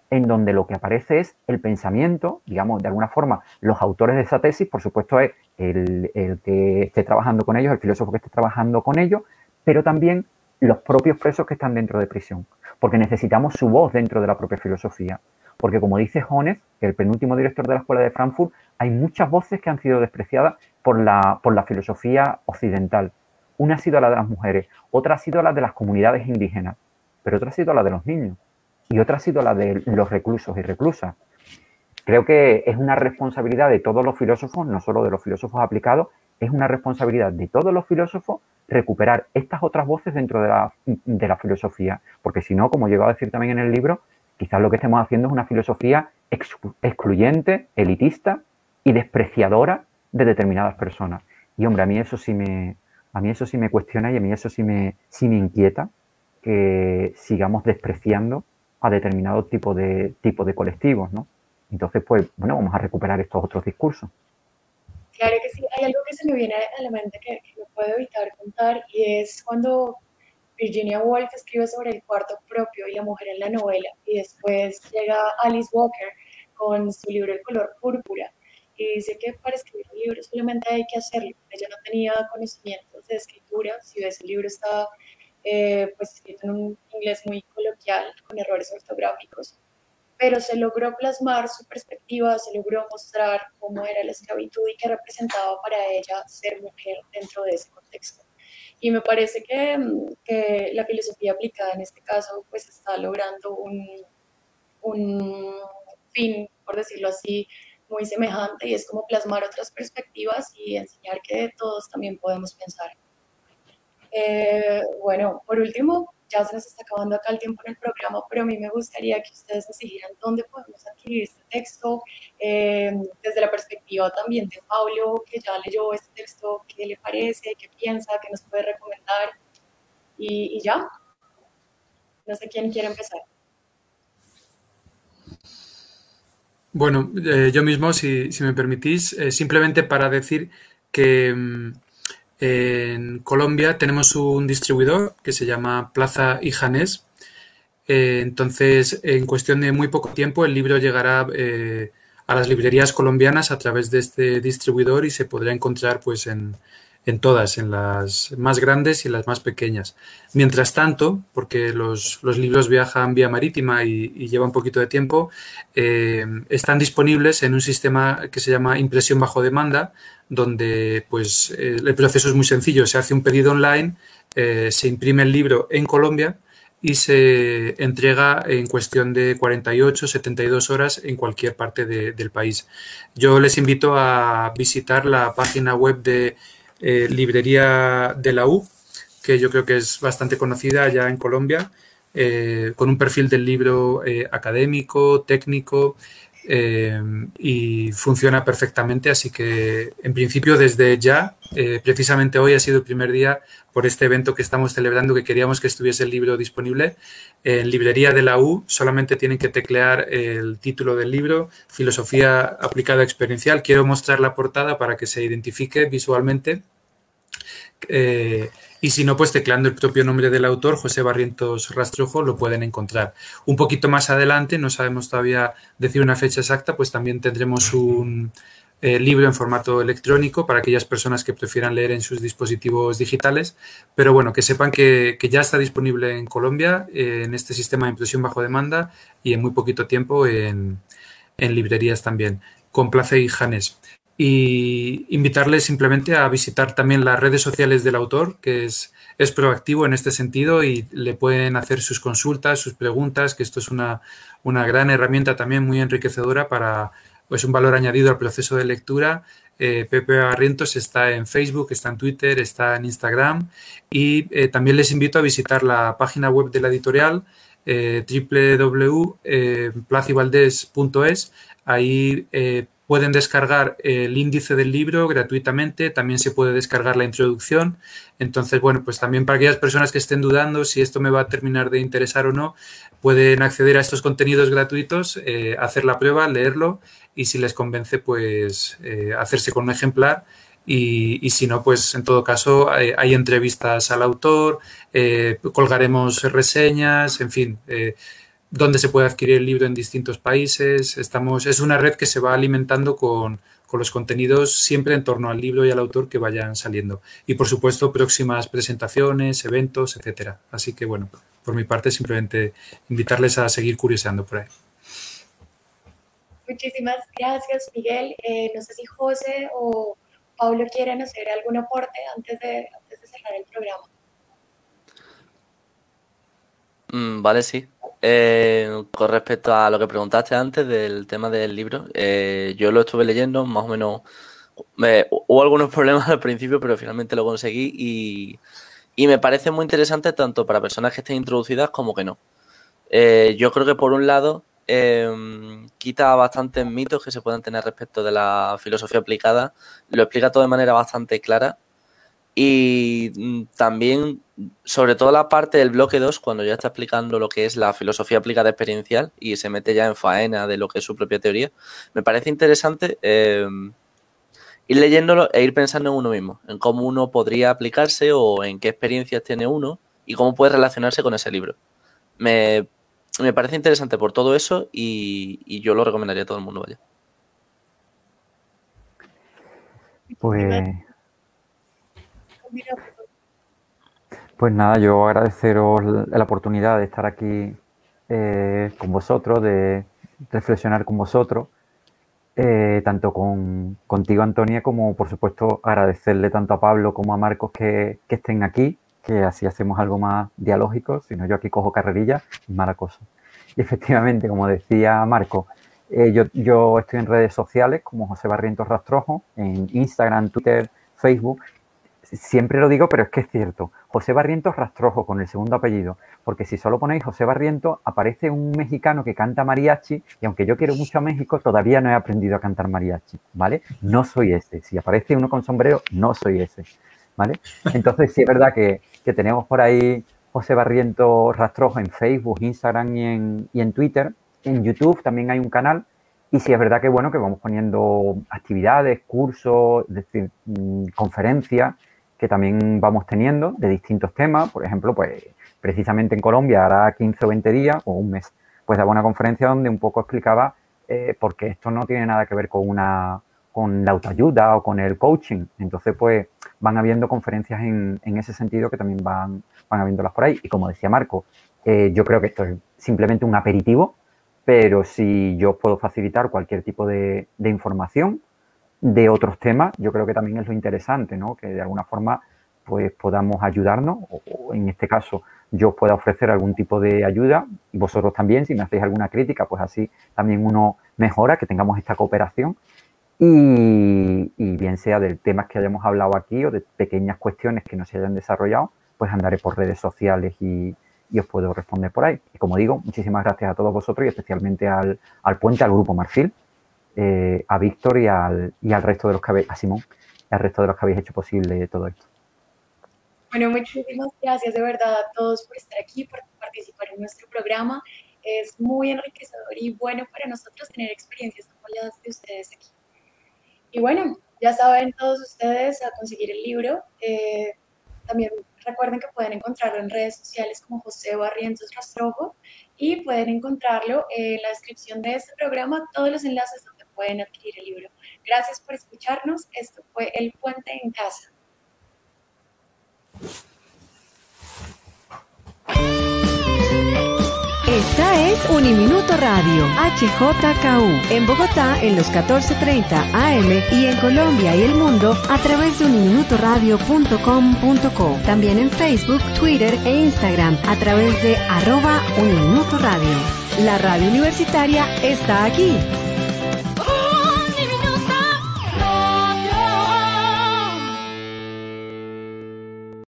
en donde lo que aparece es el pensamiento, digamos, de alguna forma, los autores de esa tesis, por supuesto, es el que esté trabajando con ellos, el filósofo que esté trabajando con ellos, pero también los propios presos que están dentro de prisión, porque necesitamos su voz dentro de la propia filosofía. Porque como dice Hones, el penúltimo director de la Escuela de Frankfurt, hay muchas voces que han sido despreciadas por la filosofía occidental. Una ha sido la de las mujeres, otra ha sido la de las comunidades indígenas, pero otra ha sido la de los niños y otra ha sido la de los reclusos y reclusas. Creo que es una responsabilidad de todos los filósofos, no solo de los filósofos aplicados, es una responsabilidad de todos los filósofos recuperar estas otras voces dentro de la filosofía, porque si no, como llego a decir también en el libro, quizás lo que estemos haciendo es una filosofía excluyente, elitista y despreciadora de determinadas personas. Y hombre, a mí eso sí me cuestiona y a mí eso sí me inquieta, que sigamos despreciando a determinado tipo de colectivos, ¿no? Entonces, pues, bueno, vamos a recuperar estos otros discursos. Claro que sí, hay algo que se me viene a la mente que no puedo evitar contar, y es cuando Virginia Woolf escribe sobre el cuarto propio y la mujer en la novela, y después llega Alice Walker con su libro El color púrpura, y dice que para escribir un libro solamente hay que hacerlo. Ella no tenía conocimientos de escritura, si ves el libro está pues escrito en un inglés muy coloquial, con errores ortográficos, pero se logró plasmar su perspectiva, se logró mostrar cómo era la esclavitud y qué representaba para ella ser mujer dentro de ese contexto. Y me parece que la filosofía aplicada en este caso pues está logrando un fin, por decirlo así, muy semejante, y es como plasmar otras perspectivas y enseñar que todos también podemos pensar. Bueno, por último, ya se nos está acabando acá el tiempo en el programa, pero a mí me gustaría que ustedes nos dijeran dónde podemos adquirir este texto, desde la perspectiva también de Pablo, que ya leyó este texto, qué le parece, qué piensa, qué nos puede recomendar, y ya. No sé quién quiere empezar. Bueno, yo mismo, si me permitís, simplemente para decir que en Colombia tenemos un distribuidor que se llama Plaza y Janés. Entonces, en cuestión de muy poco tiempo, el libro llegará a las librerías colombianas a través de este distribuidor y se podrá encontrar pues en todas, en las más grandes y en las más pequeñas. Mientras tanto, porque los libros viajan vía marítima y lleva un poquito de tiempo, están disponibles en un sistema que se llama impresión bajo demanda, donde pues el proceso es muy sencillo. Se hace un pedido online, se imprime el libro en Colombia y se entrega en cuestión de 48, 72 horas en cualquier parte del país. Yo les invito a visitar la página web de Librería de la U, que yo creo que es bastante conocida ya en Colombia, con un perfil del libro académico, técnico, y funciona perfectamente, así que en principio desde ya, precisamente hoy ha sido el primer día por este evento que estamos celebrando, que queríamos que estuviese el libro disponible. En Librería de la U solamente tienen que teclear el título del libro, Filosofía aplicada experiencial. Quiero mostrar la portada para que se identifique visualmente. Y si no, pues tecleando el propio nombre del autor, José Barrientos Rastrojo, lo pueden encontrar. Un poquito más adelante, no sabemos todavía decir una fecha exacta, pues también tendremos un libro en formato electrónico para aquellas personas que prefieran leer en sus dispositivos digitales, pero bueno, que sepan que ya está disponible en Colombia en este sistema de impresión bajo demanda y en muy poquito tiempo en librerías también, con Plaza y Janés. Y invitarles simplemente a visitar también las redes sociales del autor, que es proactivo en este sentido y le pueden hacer sus consultas, sus preguntas, que esto es una gran herramienta también muy enriquecedora para pues un valor añadido al proceso de lectura. Pepe Barrientos está en Facebook, está en Twitter, está en Instagram y también les invito a visitar la página web de la editorial www.placivaldés.es. Ahí pueden descargar el índice del libro gratuitamente, también se puede descargar la introducción. Entonces, bueno, pues también para aquellas personas que estén dudando si esto me va a terminar de interesar o no, pueden acceder a estos contenidos gratuitos, hacer la prueba, leerlo y si les convence, pues hacerse con un ejemplar. Y si no, pues en todo caso hay entrevistas al autor, colgaremos reseñas, en fin, dónde se puede adquirir el libro en distintos países. Es una red que se va alimentando con los contenidos siempre en torno al libro y al autor que vayan saliendo. Y, por supuesto, próximas presentaciones, eventos, etcétera. Así que, bueno, por mi parte, simplemente invitarles a seguir curioseando por ahí. Muchísimas gracias, Miguel. No sé si José o Pablo quieren hacer algún aporte antes de cerrar el programa. Vale, sí. Con respecto a lo que preguntaste antes del tema del libro, yo lo estuve leyendo, más o menos. Hubo algunos problemas al principio, pero finalmente lo conseguí y me parece muy interesante tanto para personas que estén introducidas como que no. Yo creo que por un lado quita bastantes mitos que se puedan tener respecto de la filosofía aplicada, lo explica todo de manera bastante clara. Y también, sobre todo la parte del bloque 2, cuando ya está explicando lo que es la filosofía aplicada experiencial y se mete ya en faena de lo que es su propia teoría, me parece interesante ir leyéndolo e ir pensando en uno mismo, en cómo uno podría aplicarse o en qué experiencias tiene uno y cómo puede relacionarse con ese libro. Me parece interesante por todo eso y yo lo recomendaría a todo el mundo, vaya. Pues nada, yo agradeceros la oportunidad de estar aquí con vosotros, de reflexionar con vosotros, tanto contigo, Antonia, como por supuesto agradecerle tanto a Pablo como a Marcos que estén aquí, que así hacemos algo más dialógico, si no yo aquí cojo carrerilla y mala cosa. Y efectivamente, como decía Marco, yo estoy en redes sociales como José Barrientos Rastrojo, en Instagram, Twitter, Facebook. Siempre lo digo, pero es que es cierto. José Barrientos Rastrojo con el segundo apellido, porque si solo ponéis José Barrientos, aparece un mexicano que canta mariachi y aunque yo quiero mucho a México, todavía no he aprendido a cantar mariachi, ¿vale? No soy ese. Si aparece uno con sombrero, no soy ese, ¿vale? Entonces sí es verdad que tenemos por ahí José Barrientos Rastrojo en Facebook, Instagram y en Twitter. En YouTube también hay un canal. Y sí es verdad que bueno, que vamos poniendo actividades, cursos, es decir, conferencias que también vamos teniendo de distintos temas. Por ejemplo, pues precisamente en Colombia hará 15 o 20 días o un mes, pues daba una conferencia donde un poco explicaba por qué esto no tiene nada que ver con la autoayuda o con el coaching. Entonces, pues van habiendo conferencias en ese sentido que también van habiéndolas por ahí. Y como decía Marco, yo creo que esto es simplemente un aperitivo, pero si yo os puedo facilitar cualquier tipo de información de otros temas, yo creo que también es lo interesante, ¿no? Que de alguna forma pues podamos ayudarnos o en este caso yo os pueda ofrecer algún tipo de ayuda y vosotros también, si me hacéis alguna crítica, pues así también uno mejora, que tengamos esta cooperación y bien sea de temas que hayamos hablado aquí o de pequeñas cuestiones que no se hayan desarrollado, pues andaré por redes sociales y os puedo responder por ahí. Y como digo, muchísimas gracias a todos vosotros y especialmente al Puente, al Grupo Marfil, a Víctor y al resto de los que habéis, a Simón, y al resto de los que habéis hecho posible todo esto. Bueno, muchísimas gracias de verdad a todos por estar aquí, por participar en nuestro programa. Es muy enriquecedor y bueno para nosotros tener experiencias como las de ustedes aquí. Y bueno, ya saben todos ustedes a conseguir el libro. También recuerden que pueden encontrarlo en redes sociales como José Barrientos Rastrojo y pueden encontrarlo en la descripción de este programa, todos los enlaces donde pueden adquirir el libro. Gracias por escucharnos. Esto fue El Puente en Casa. Esta es Uniminuto Radio, HJKU, en Bogotá en los 14:30 AM y en Colombia y el mundo a través de uniminutoradio.com.co. También en Facebook, Twitter e Instagram a través de @Uniminuto Radio. La radio universitaria está aquí.